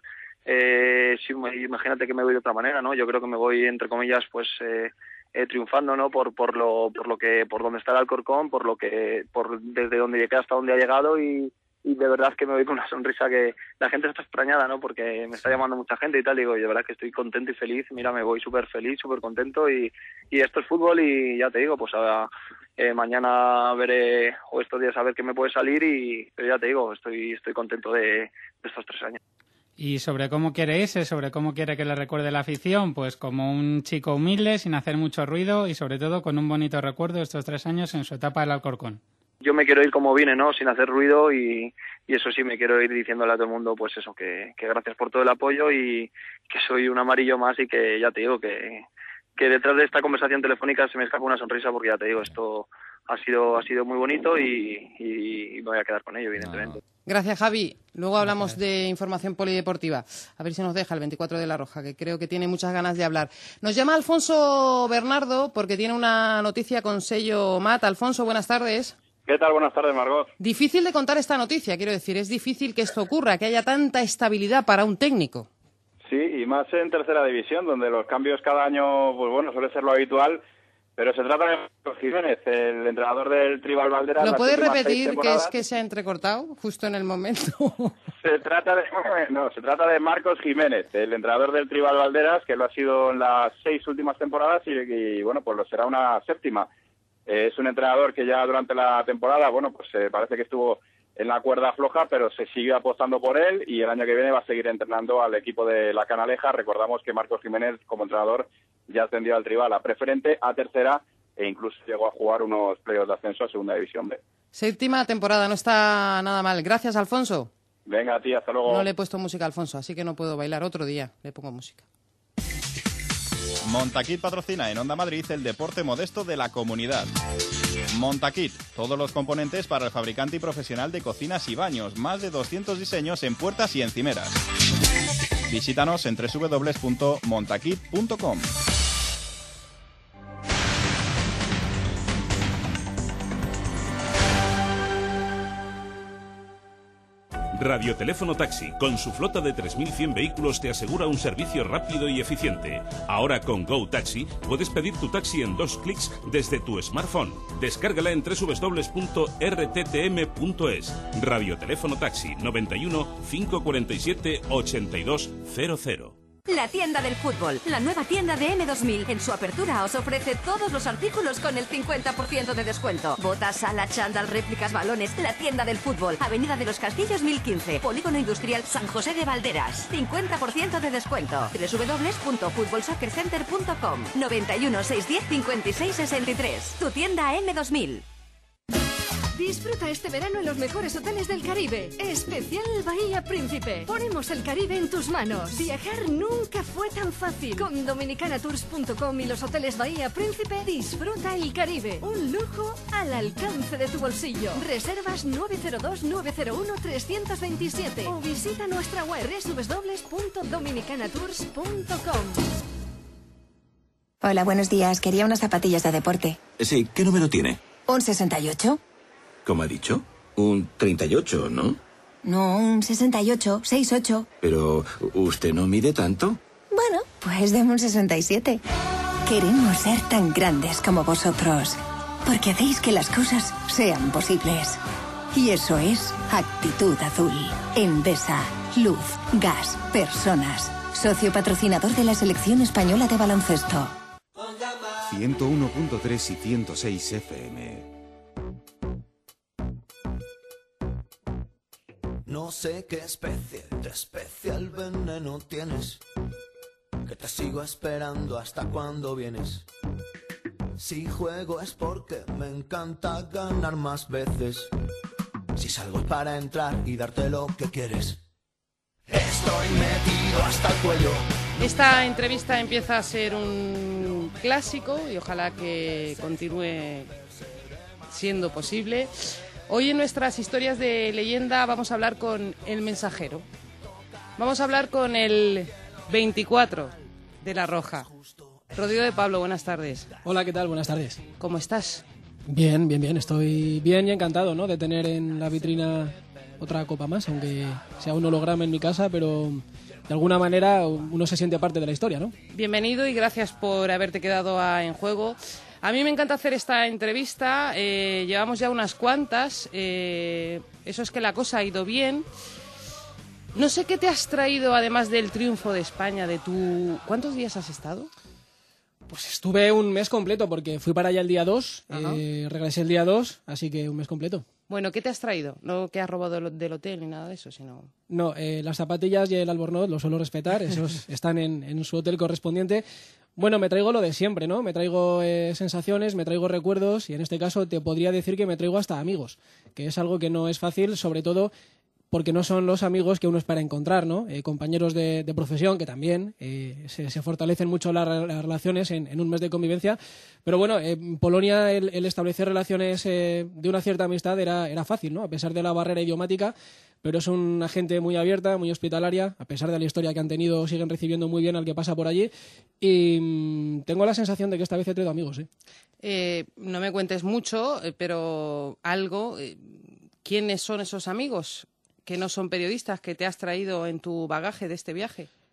eh, si, imagínate que me voy de otra manera, ¿no? Yo creo que me voy, entre comillas, pues... Eh, Eh, triunfando, ¿no? Por por lo por lo que por donde está el Alcorcón, por lo que por desde donde llegué hasta donde ha llegado y, y de verdad que me voy con una sonrisa que la gente está extrañada, ¿no? Porque me está llamando mucha gente y tal, digo, y de verdad que estoy contento y feliz. Mira, me voy súper feliz, súper contento y, y esto es fútbol y ya te digo, pues ahora eh, mañana veré o estos días a ver qué me puede salir y pero ya te digo, estoy estoy contento de, de estos tres años. Y sobre cómo quiere irse, sobre cómo quiere que le recuerde la afición, pues como un chico humilde, sin hacer mucho ruido y sobre todo con un bonito recuerdo de estos tres años en su etapa del Alcorcón. Yo me quiero ir como vine, ¿no? Sin hacer ruido y, y eso sí, me quiero ir diciéndole a todo el mundo, pues eso, que, que gracias por todo el apoyo y que soy un amarillo más y que ya te digo que, que detrás de esta conversación telefónica se me escapa una sonrisa porque ya te digo, esto ha sido ha sido muy bonito y, y, y me voy a quedar con ello, evidentemente. No. Gracias, Javi. Luego hablamos de información polideportiva. A ver si nos deja el veinticuatro de La Roja, que creo que tiene muchas ganas de hablar. Nos llama Alfonso Bernardo porque tiene una noticia con sello M A T. Alfonso, buenas tardes. ¿Qué tal? Buenas tardes, Margot. Difícil de contar esta noticia, quiero decir. Es difícil que esto ocurra, que haya tanta estabilidad para un técnico. Sí, y más en tercera división, donde los cambios cada año, pues bueno, suele ser lo habitual. Pero se trata de Marcos Jiménez, el entrenador del Tribal Valderas. ¿Lo las puedes últimas repetir, seis que es temporadas. que se ha entrecortado justo en el momento? Se trata de, no, se trata de Marcos Jiménez, el entrenador del Tribal Valderas, que lo ha sido en las seis últimas temporadas y, y bueno, pues lo será una séptima. Eh, es un entrenador que ya durante la temporada, bueno, pues eh, parece que estuvo en la cuerda floja, pero se sigue apostando por él y el año que viene va a seguir entrenando al equipo de La Canaleja. Recordamos que Marcos Jiménez, como entrenador, ya ascendió al Tribal a preferente, a tercera, e incluso llegó a jugar unos playoffs de ascenso a Segunda División B. Séptima temporada, no está nada mal. Gracias, Alfonso. Venga, a ti, hasta luego. No le he puesto música a Alfonso, así que no puedo bailar. Otro día le pongo música. Montaquit patrocina en Onda Madrid el deporte modesto de la comunidad. Montaquit, todos los componentes para el fabricante y profesional de cocinas y baños. Más de doscientos diseños en puertas y encimeras. Visítanos en doble u doble u doble u punto montaquit punto com. Radioteléfono Taxi, con su flota de tres mil cien vehículos, te asegura un servicio rápido y eficiente. Ahora con Go Taxi puedes pedir tu taxi en dos clics desde tu smartphone. Descárgala en doble u doble u doble u punto r t t m punto es. Radioteléfono Taxi noventa y uno, cinco cuarenta y siete, ochenta y dos cero cero. La tienda del fútbol, la nueva tienda de M dos mil. En su apertura os ofrece todos los artículos con el cincuenta por ciento de descuento. Botas, sala, chándal, réplicas, balones. La tienda del fútbol, Avenida de los Castillos mil quince, Polígono Industrial San José de Valderas. cincuenta por ciento de descuento. doble u doble u doble u punto fútbol soccer center punto com. noventa y uno, seiscientos diez, cincuenta y seis sesenta y tres. Tu tienda M dos mil. Disfruta este verano en los mejores hoteles del Caribe. Especial Bahía Príncipe. Ponemos el Caribe en tus manos. Viajar nunca fue tan fácil. Con dominicana tours punto com y los hoteles Bahía Príncipe, disfruta el Caribe. Un lujo al alcance de tu bolsillo. Reservas nueve cero dos, nueve cero uno, tres dos siete o visita nuestra web doble u doble u doble u punto dominicana tours punto com. Hola, buenos días. Quería unas zapatillas de deporte. Sí, ¿qué número tiene? ¿Un sesenta y ocho? ¿Cómo ha dicho? Un treinta y ocho, ¿no? No, un sesenta y ocho, sesenta y ocho. Pero, ¿usted no mide tanto? Bueno, pues deme un sesenta y siete. Queremos ser tan grandes como vosotros. Porque hacéis que las cosas sean posibles. Y eso es Actitud Azul. Endesa, luz, gas, personas. Socio patrocinador de la Selección Española de Baloncesto. ciento uno punto tres y ciento seis F M. No sé qué especie de especial veneno tienes, que te sigo esperando hasta cuando vienes. Si juego es porque me encanta ganar más veces. Si salgo es para entrar y darte lo que quieres. Estoy metido hasta el cuello. Esta entrevista empieza a ser un clásico y ojalá que continúe siendo posible. Hoy en nuestras historias de leyenda vamos a hablar con el mensajero. Vamos a hablar con el veinticuatro de La Roja. Rodrigo de Pablo, buenas tardes. Hola, ¿qué tal? Buenas tardes. ¿Cómo estás? Bien, bien, bien. Estoy bien y encantado, ¿no?, de tener en la vitrina otra copa más, aunque sea un holograma en mi casa, pero de alguna manera uno se siente parte de la historia, ¿no? Bienvenido y gracias por haberte quedado a En Juego. A mí me encanta hacer esta entrevista, eh, llevamos ya unas cuantas, eh, eso es que la cosa ha ido bien. No sé qué te has traído, además del triunfo de España, de tu... ¿Cuántos días has estado? Pues estuve un mes completo, porque fui para allá el día dos, eh, regresé el día dos, así que un mes completo. Bueno, ¿qué te has traído? No que has robado del hotel ni nada de eso, sino... No, eh, las zapatillas y el albornoz los suelo respetar, esos están en, en su hotel correspondiente. Bueno, me traigo lo de siempre, ¿no? Me traigo eh, sensaciones, me traigo recuerdos y en este caso te podría decir que me traigo hasta amigos, que es algo que no es fácil, sobre todo porque no son los amigos que uno espera encontrar, ¿no? Eh, compañeros de, de profesión que también eh, se, se fortalecen mucho las, las relaciones en, en un mes de convivencia. Pero bueno, eh, en Polonia el, el establecer relaciones eh, de una cierta amistad era, era fácil, ¿no? A pesar de la barrera idiomática, pero es una gente muy abierta, muy hospitalaria, a pesar de la historia que han tenido, siguen recibiendo muy bien al que pasa por allí y mmm, tengo la sensación de que esta vez he traído amigos, ¿eh? Eh, no me cuentes mucho, eh, pero algo, eh, ¿quiénes son esos amigos que no son periodistas que te has traído en tu bagaje de este viaje?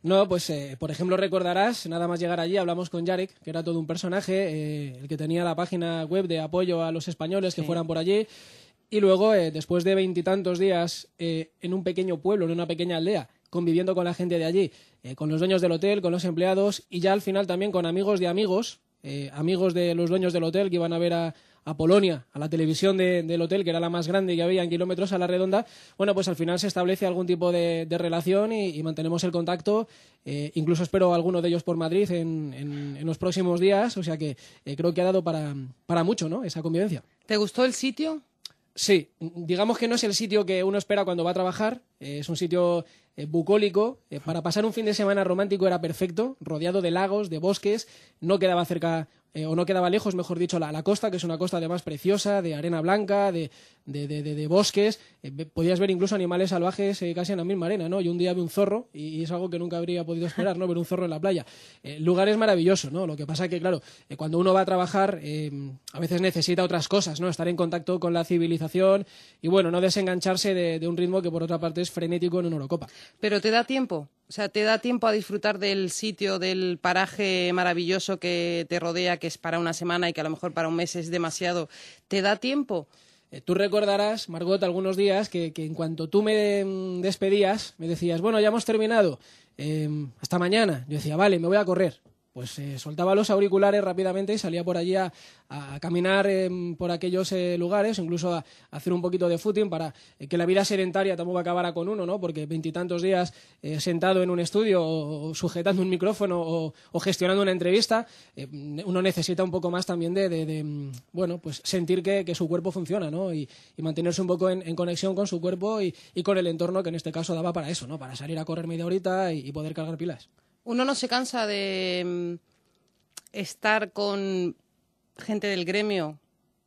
No, pues eh, por ejemplo recordarás, nada más llegar allí hablamos con Jarek, que era todo un personaje, eh, el que tenía la página web de apoyo a los españoles que Sí. fueran por allí, y luego eh, después de veintitantos días eh, en un pequeño pueblo, en una pequeña aldea, conviviendo con la gente de allí, eh, con los dueños del hotel, con los empleados y ya al final también con amigos de amigos, eh, amigos de los dueños del hotel que iban a ver a, a Polonia, a la televisión de- del hotel, que era la más grande que había en kilómetros a la redonda. Bueno, pues al final se establece algún tipo de, de relación y, y mantenemos el contacto. Eh, incluso espero alguno de ellos por Madrid en, en- en los próximos días, o sea que eh, creo que ha dado para, para mucho, ¿no?, esa convivencia. ¿Te gustó el sitio? Sí, digamos que no es el sitio que uno espera cuando va a trabajar, eh, es un sitio eh, bucólico, eh, para pasar un fin de semana romántico era perfecto, rodeado de lagos, de bosques, no quedaba cerca, eh, o no quedaba lejos, mejor dicho, la, la costa, que es una costa además preciosa, de arena blanca, de, de, de, de- de bosques, eh, ve- podías ver incluso animales salvajes eh, casi en la misma arena, ¿no? Yo un día vi un zorro, y, y es algo que nunca habría podido esperar, ¿no?, ver un zorro en la playa. Eh, el lugar es maravilloso, ¿no? Lo que pasa que, claro, eh, cuando uno va a trabajar, eh, a veces necesita otras cosas, ¿no? Estar en contacto con la civilización y, bueno, no desengancharse de, de un ritmo que, por otra parte, es frenético en una Eurocopa. ¿Pero te da tiempo? O sea, ¿te da tiempo a disfrutar del sitio, del paraje maravilloso que te rodea, que es para una semana y que a lo mejor para un mes es demasiado? ¿Te da tiempo? Eh, Tú recordarás, Margot, algunos días que, que en cuanto tú me mm, despedías, me decías, bueno, ya hemos terminado, eh, hasta mañana. Yo decía, vale, me voy a correr. Pues eh, soltaba los auriculares rápidamente y salía por allí a, a caminar eh, por aquellos eh, lugares, incluso a, a hacer un poquito de footing para eh, que la vida sedentaria tampoco acabara con uno, ¿no? Porque veintitantos días eh, sentado en un estudio o, o sujetando un micrófono o, o gestionando una entrevista, eh, uno necesita un poco más también de, de- de, mm, bueno, pues sentir que, que su cuerpo funciona, ¿no? Y, y mantenerse un poco en, en conexión con su cuerpo y, y con el entorno, que en este caso daba para eso, ¿no? Para salir a correr media horita y, y poder cargar pilas. Uno no se cansa de mm, estar con gente del gremio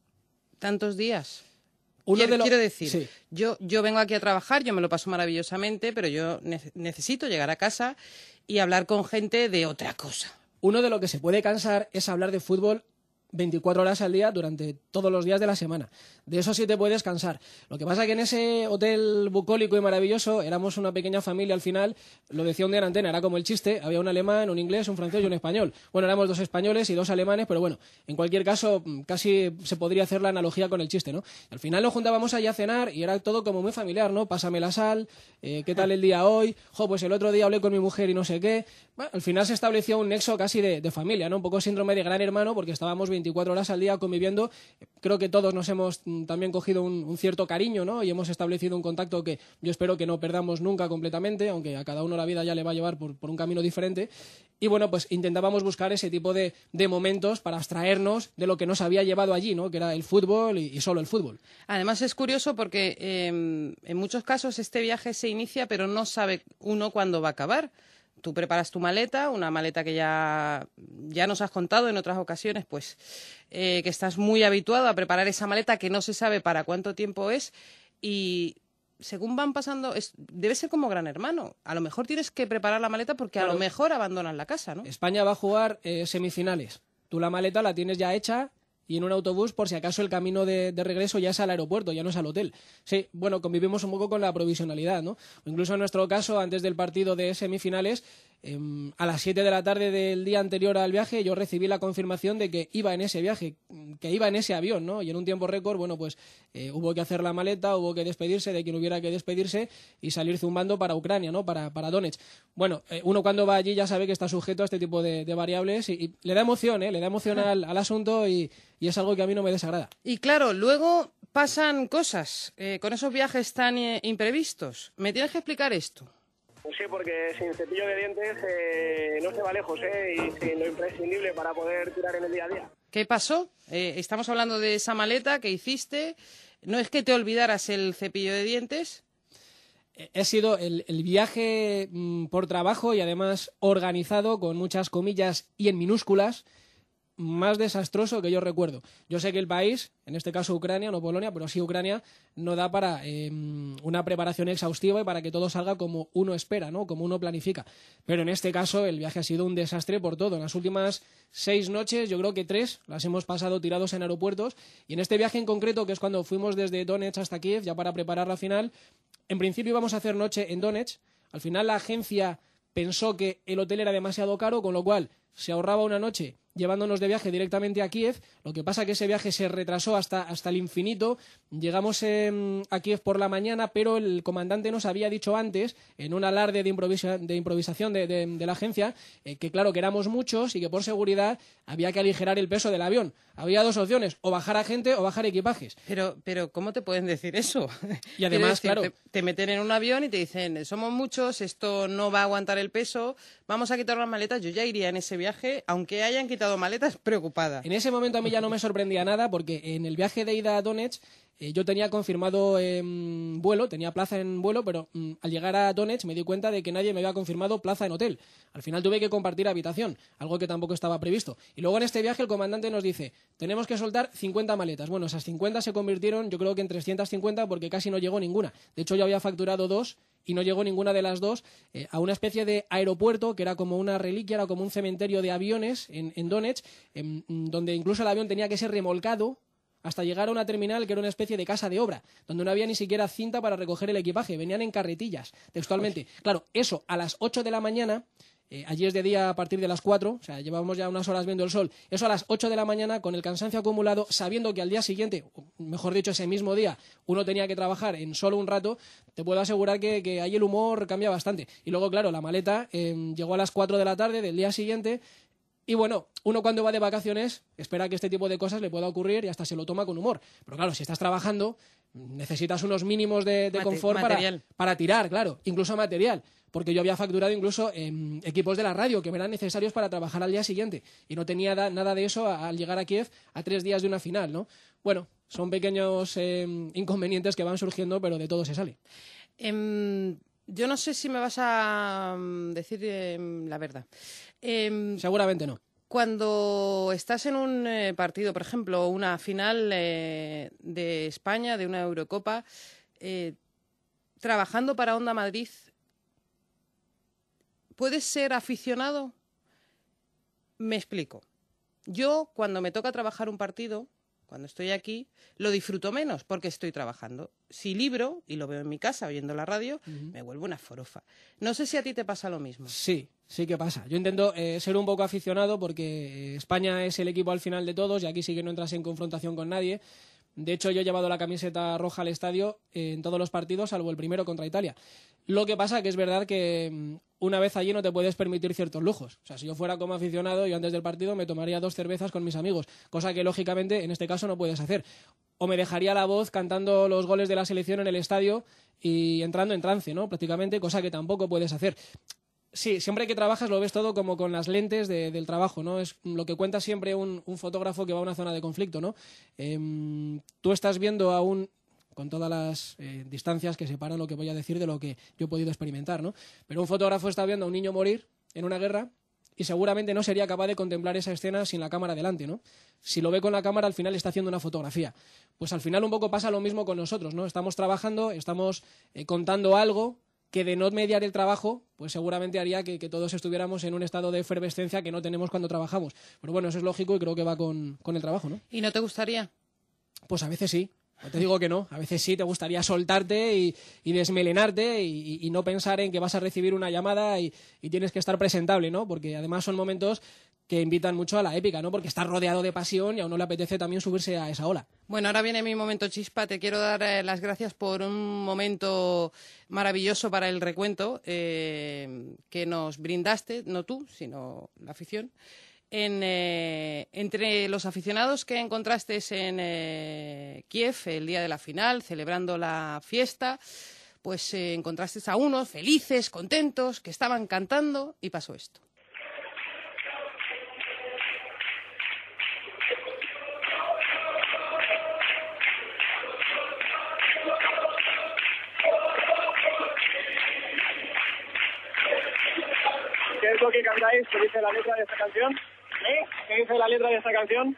tantos días. Uno quiero, de lo- quiero decir, sí. yo, yo vengo aquí a trabajar, yo me lo paso maravillosamente, pero yo nece- necesito llegar a casa y hablar con gente de otra cosa. Uno de lo que se puede cansar es hablar de fútbol veinticuatro horas al día durante todos los días de la semana. De eso sí te puedes cansar. Lo que pasa es que en ese hotel bucólico y maravilloso éramos una pequeña familia al final, lo decía un día en antena, era como el chiste, había un alemán, un inglés, un francés y un español. Bueno, éramos dos españoles y dos alemanes, pero bueno, en cualquier caso mm, casi se podría hacer la analogía con el chiste, ¿no? Al final nos juntábamos allí a cenar y era todo como muy familiar, ¿no? Pásame la sal, eh, ¿qué tal el día hoy? Jo, pues el otro día hablé con mi mujer y no sé qué. Bueno, al final se estableció un nexo casi de, de familia, ¿no? Un poco síndrome de gran hermano porque estábamos veinticuatro horas al día conviviendo. Creo que todos nos hemos mm, también cogido un, un cierto cariño, ¿no? Y hemos establecido un contacto que yo espero que no perdamos nunca completamente, aunque a cada uno la vida ya le va a llevar por, por un camino diferente. Y bueno, pues intentábamos buscar ese tipo de, de momentos para abstraernos de lo que nos había llevado allí, ¿no? Que era el fútbol y, y solo el fútbol. Además es curioso porque eh, en muchos casos este viaje se inicia pero no sabe uno cuándo va a acabar. Tú preparas tu maleta, una maleta que ya, ya nos has contado en otras ocasiones, pues eh, que estás muy habituado a preparar esa maleta que no se sabe para cuánto tiempo es y según van pasando, es, debe ser como Gran Hermano. A lo mejor tienes que preparar la maleta porque a Claro. lo mejor abandonas la casa, ¿no? España va a jugar eh, semifinales. Tú la maleta la tienes ya hecha y en un autobús por si acaso el camino de, de regreso ya es al aeropuerto, ya no es al hotel. Sí, bueno, convivimos un poco con la provisionalidad, ¿no? O incluso en nuestro caso, antes del partido de semifinales, eh, a las siete de la tarde del día anterior al viaje, yo recibí la confirmación de que iba en ese viaje, que iba en ese avión, ¿no? Y en un tiempo récord, bueno, pues eh, hubo que hacer la maleta, hubo que despedirse de quien hubiera que despedirse y salir zumbando para Ucrania, ¿no? Para, para Donetsk. Bueno, eh, uno cuando va allí ya sabe que está sujeto a este tipo de, de variables y, y le da emoción, ¿eh? Le da emoción al, al asunto y, y es algo que a mí no me desagrada. Y claro, luego pasan cosas eh, con esos viajes tan eh, imprevistos. ¿Me tienes que explicar esto? Sí, porque sin cepillo de dientes eh, no se va lejos, ¿eh? Y sin lo imprescindible para poder tirar en el día a día. ¿Qué pasó? Eh, estamos hablando de esa maleta que hiciste. ¿No es que te olvidaras el cepillo de dientes? He sido el, el viaje mm, por trabajo y además organizado con muchas comillas y en minúsculas más desastroso que yo recuerdo. Yo sé que el país, en este caso Ucrania, no Polonia, pero sí Ucrania, no da para eh, una preparación exhaustiva y para que todo salga como uno espera, ¿no? Como uno planifica. Pero en este caso el viaje ha sido un desastre por todo. En las últimas seis noches, yo creo que tres, las hemos pasado tirados en aeropuertos. Y en este viaje en concreto, que es cuando fuimos desde Donetsk hasta Kiev, ya para preparar la final, en principio íbamos a hacer noche en Donetsk. Al final la agencia pensó que el hotel era demasiado caro, con lo cual se ahorraba una noche llevándonos de viaje directamente a Kiev. Lo que pasa que ese viaje se retrasó hasta, hasta el infinito. Llegamos eh, a Kiev por la mañana, pero el comandante nos había dicho antes, en un alarde de, improvisa, de improvisación de, de, de la agencia, eh, que claro, que éramos muchos y que por seguridad había que aligerar el peso del avión. Había dos opciones, o bajar a gente o bajar equipajes. Pero, pero ¿cómo te pueden decir eso? Y además, decir, claro... Te, te meten en un avión y te dicen, somos muchos, esto no va a aguantar el peso, vamos a quitar las maletas. Yo ya iría en ese viaje, aunque hayan quitado maletas, preocupada. En ese momento a mí ya no me sorprendía nada, porque en el viaje de ida a Donetsk eh, yo tenía confirmado eh, vuelo, tenía plaza en vuelo, pero mm, al llegar a Donetsk me di cuenta de que nadie me había confirmado plaza en hotel. Al final tuve que compartir habitación, algo que tampoco estaba previsto. Y luego en este viaje el comandante nos dice, tenemos que soltar cincuenta maletas. Bueno, esas cincuenta se convirtieron yo creo que en trescientas cincuenta, porque casi no llegó ninguna. De hecho yo había facturado dos y no llegó ninguna de las dos eh, a una especie de aeropuerto que era como una reliquia, era como un cementerio de aviones en, en Donetsk, en, donde incluso el avión tenía que ser remolcado hasta llegar a una terminal que era una especie de casa de obra, donde no había ni siquiera cinta para recoger el equipaje, venían en carretillas, textualmente. Uy. Claro, eso a las ocho de la mañana, eh, allí es de día a partir de las cuatro, o sea, llevábamos ya unas horas viendo el sol, eso a las ocho de la mañana, con el cansancio acumulado, sabiendo que al día siguiente, mejor dicho, ese mismo día, uno tenía que trabajar en solo un rato, te puedo asegurar que, que ahí el humor cambia bastante. Y luego, claro, la maleta eh, llegó a las cuatro de la tarde del día siguiente. Y bueno, uno cuando va de vacaciones espera que este tipo de cosas le pueda ocurrir y hasta se lo toma con humor. Pero claro, si estás trabajando, necesitas unos mínimos de, de Mate, confort para, para tirar, claro, incluso material. Porque yo había facturado incluso eh, equipos de la radio que me eran necesarios para trabajar al día siguiente. Y no tenía da, nada de eso a, al llegar a Kiev a tres días de una final, ¿no? Bueno, son pequeños eh, inconvenientes que van surgiendo, pero de todo se sale. Eh, yo no sé si me vas a decir eh, la verdad. Eh, Seguramente no. Cuando estás en un eh, partido, por ejemplo, una final eh, de España, de una Eurocopa, eh, trabajando para Onda Madrid, ¿puedes ser aficionado? Me explico. Yo, cuando me toca trabajar un partido, cuando estoy aquí, lo disfruto menos porque estoy trabajando. Si libro, y lo veo en mi casa oyendo la radio, uh-huh. me vuelvo una forofa. No sé si a ti te pasa lo mismo. Sí, sí que pasa. Yo intento eh, ser un poco aficionado porque España es el equipo al final de todos y aquí sí que no entras en confrontación con nadie. De hecho, yo he llevado la camiseta roja al estadio en todos los partidos, salvo el primero contra Italia. Lo que pasa que es verdad que una vez allí no te puedes permitir ciertos lujos. O sea, si yo fuera como aficionado, yo antes del partido me tomaría dos cervezas con mis amigos, cosa que lógicamente en este caso no puedes hacer. O me dejaría la voz cantando los goles de la selección en el estadio y entrando en trance, ¿no? Prácticamente, cosa que tampoco puedes hacer. Sí, siempre que trabajas lo ves todo como con las lentes de, del trabajo, ¿no? Es lo que cuenta siempre un, un fotógrafo que va a una zona de conflicto, ¿no? Eh, tú estás viendo a un... con todas las eh, distancias que separan lo que voy a decir de lo que yo he podido experimentar, ¿no? Pero un fotógrafo está viendo a un niño morir en una guerra y seguramente no sería capaz de contemplar esa escena sin la cámara delante, ¿no? Si lo ve con la cámara, al final está haciendo una fotografía. Pues al final un poco pasa lo mismo con nosotros, ¿no? Estamos trabajando, estamos eh, contando algo que de no mediar el trabajo, pues seguramente haría que, que todos estuviéramos en un estado de efervescencia que no tenemos cuando trabajamos. Pero bueno, eso es lógico y creo que va con, con el trabajo, ¿no? ¿Y no te gustaría? Pues a veces sí. No te digo que no, a veces sí te gustaría soltarte y, y desmelenarte y, y no pensar en que vas a recibir una llamada y, y tienes que estar presentable, ¿no? Porque además son momentos que invitan mucho a la épica, ¿no? Porque estás rodeado de pasión y a uno le apetece también subirse a esa ola. Bueno, ahora viene mi momento chispa. Te quiero dar eh, las gracias por un momento maravilloso para el recuento eh, que nos brindaste, no tú, sino la afición. En, eh, entre los aficionados que encontraste en eh, Kiev el día de la final, celebrando la fiesta, pues eh, encontraste a unos felices, contentos, que estaban cantando y pasó esto. ¿Qué es lo que cantáis? ¿Qué dice la letra de esta canción? ¿Eh? ¿Qué dice la letra de esta canción?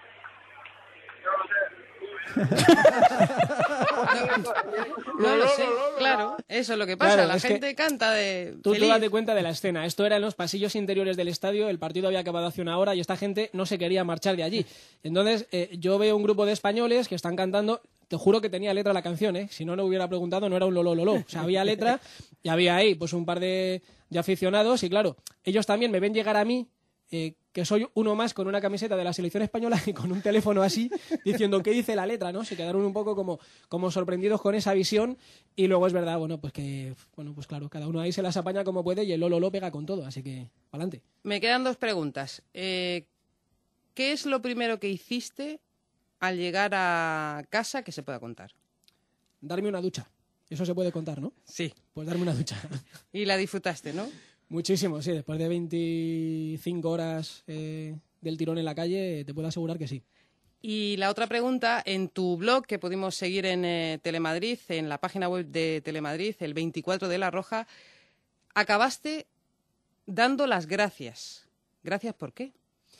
No lo sé, claro, eso es lo que pasa, claro, la gente canta de Tú feliz. te das cuenta de la escena, esto era en los pasillos interiores del estadio, el partido había acabado hace una hora y esta gente no se quería marchar de allí. Entonces eh, yo veo un grupo de españoles que están cantando te juro que tenía letra la canción, ¿eh? Si no, no hubiera preguntado, no era un lolo lolo. O sea, había letra y había ahí pues un par de, de aficionados y claro, ellos también me ven llegar a mí, eh, que soy uno más con una camiseta de la selección española y con un teléfono así, diciendo qué dice la letra, ¿no? Se quedaron un poco como, como sorprendidos con esa visión y luego es verdad, bueno, pues que, bueno, pues claro, cada uno ahí se las apaña como puede y el lolo lo pega con todo, así que, adelante. Me quedan dos preguntas. Eh, ¿Qué es lo primero que hiciste al llegar a casa que se pueda contar? Darme una ducha. Eso se puede contar, ¿no? Sí. Pues darme una ducha. Y la disfrutaste, ¿no? Muchísimo, sí. Después de veinticinco horas eh, del tirón en la calle, te puedo asegurar que sí. Y la otra pregunta, en tu blog, que pudimos seguir en eh, Telemadrid, en la página web de Telemadrid, el veinticuatro de La Roja, acabaste dando las gracias. ¿Gracias por qué?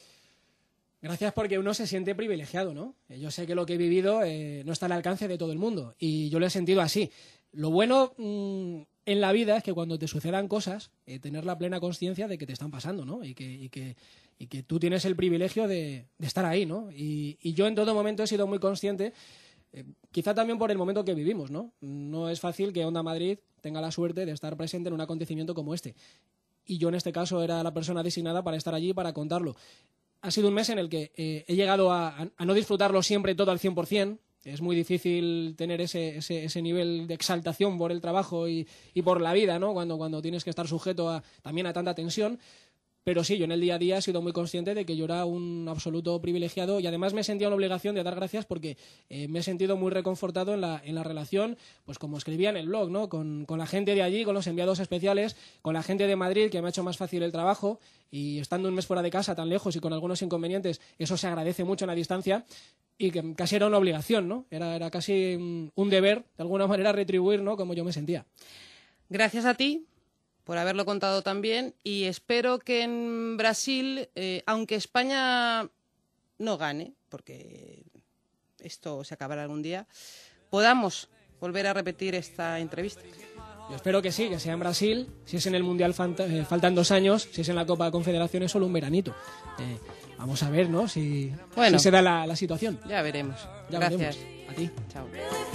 Gracias porque uno se siente privilegiado, ¿no? Yo sé que lo que he vivido eh, no está al alcance de todo el mundo y yo lo he sentido así. Lo bueno mmm, en la vida es que cuando te sucedan cosas, eh, tener la plena consciencia de que te están pasando, ¿no? Y que, y que, y que tú tienes el privilegio de, de estar ahí, ¿no? Y, y yo en todo momento he sido muy consciente, eh, quizá también por el momento que vivimos, ¿no? No es fácil que Onda Madrid tenga la suerte de estar presente en un acontecimiento como este. Y yo en este caso era la persona designada para estar allí para contarlo. Ha sido un mes en el que eh, he llegado a, a no disfrutarlo siempre todo al cien por cien. Es muy difícil tener ese, ese, ese nivel de exaltación por el trabajo y, y por la vida, ¿no? Cuando, cuando tienes que estar sujeto a, también a tanta tensión. Pero sí, yo en el día a día he sido muy consciente de que yo era un absoluto privilegiado y además me sentía una obligación de dar gracias porque eh, me he sentido muy reconfortado en la, en la relación, pues como escribía en el blog, ¿no? Con, con la gente de allí, con los enviados especiales, con la gente de Madrid que me ha hecho más fácil el trabajo y estando un mes fuera de casa tan lejos y con algunos inconvenientes, eso se agradece mucho en la distancia y que casi era una obligación, ¿no? Era, era casi un, un deber, de alguna manera, retribuir, ¿no? Como yo me sentía. Gracias a ti por haberlo contado también y espero que en Brasil, eh, aunque España no gane, porque esto se acabará algún día, podamos volver a repetir esta entrevista. Yo espero que sí, que sea en Brasil, si es en el Mundial falta, eh, faltan dos años, si es en la Copa de Confederaciones solo un veranito. Eh, vamos a ver, ¿no? Si, bueno, si se da la, la situación. Ya veremos. Ya Gracias. Veremos. A ti. Chao.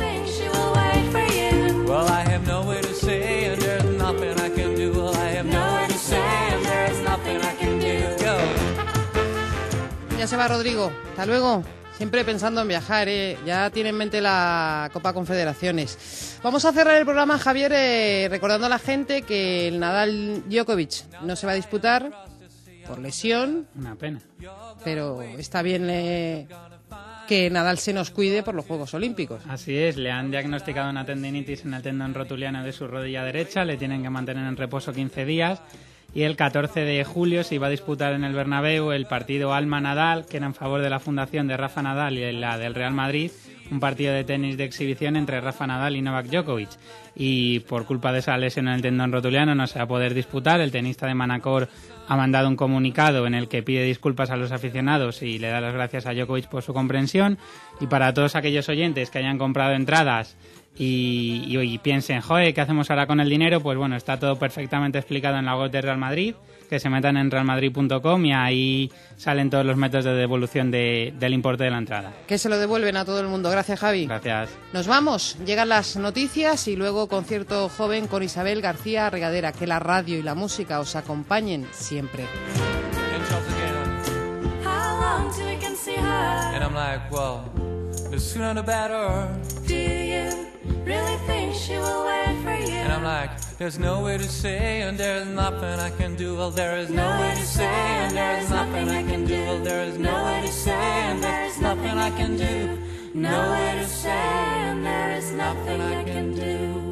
Well, I have no way to say, and there's nothing I can do. Well, I have no way to say, and there's nothing I can do. Go. Ya se va Rodrigo. Hasta luego. Siempre pensando en viajar, ¿eh? Ya tiene en mente la Copa Confederaciones. Vamos a cerrar el programa, Javier, eh, recordando a la gente que el Nadal-Djokovic no se va a disputar por lesión. Una pena. Pero está bien eh, que Nadal se nos cuide por los Juegos Olímpicos. Así es, le han diagnosticado una tendinitis en el tendón rotuliano de su rodilla derecha, le tienen que mantener en reposo quince días y el catorce de julio se iba a disputar en el Bernabéu el partido Alma-Nadal, que era en favor de la fundación de Rafa Nadal y la del Real Madrid, un partido de tenis de exhibición entre Rafa Nadal y Novak Djokovic. Y por culpa de esa lesión en el tendón rotuliano no se va a poder disputar. El tenista de Manacor ha mandado un comunicado en el que pide disculpas a los aficionados y le da las gracias a Djokovic por su comprensión. Y para todos aquellos oyentes que hayan comprado entradas y, y, y piensen, joder, ¿qué hacemos ahora con el dinero? Pues bueno, está todo perfectamente explicado en la web de Real Madrid, que se metan en real madrid punto com y ahí salen todos los métodos de devolución de, del importe de la entrada. Que se lo devuelven a todo el mundo. Gracias, Javi. Gracias. Nos vamos. Llegan las noticias y luego concierto joven con Isabel García Regadera. Que la radio y la música os acompañen siempre. And I'm like, well, the sooner the better. Do you really think she will wait for you? And I'm like, there's no way to say, and there's nothing I can do. Well, there is no way to say, and there's nothing I can do. Well, there is no way to say, and there's nothing I can do. No way to say, and there is nothing I can do.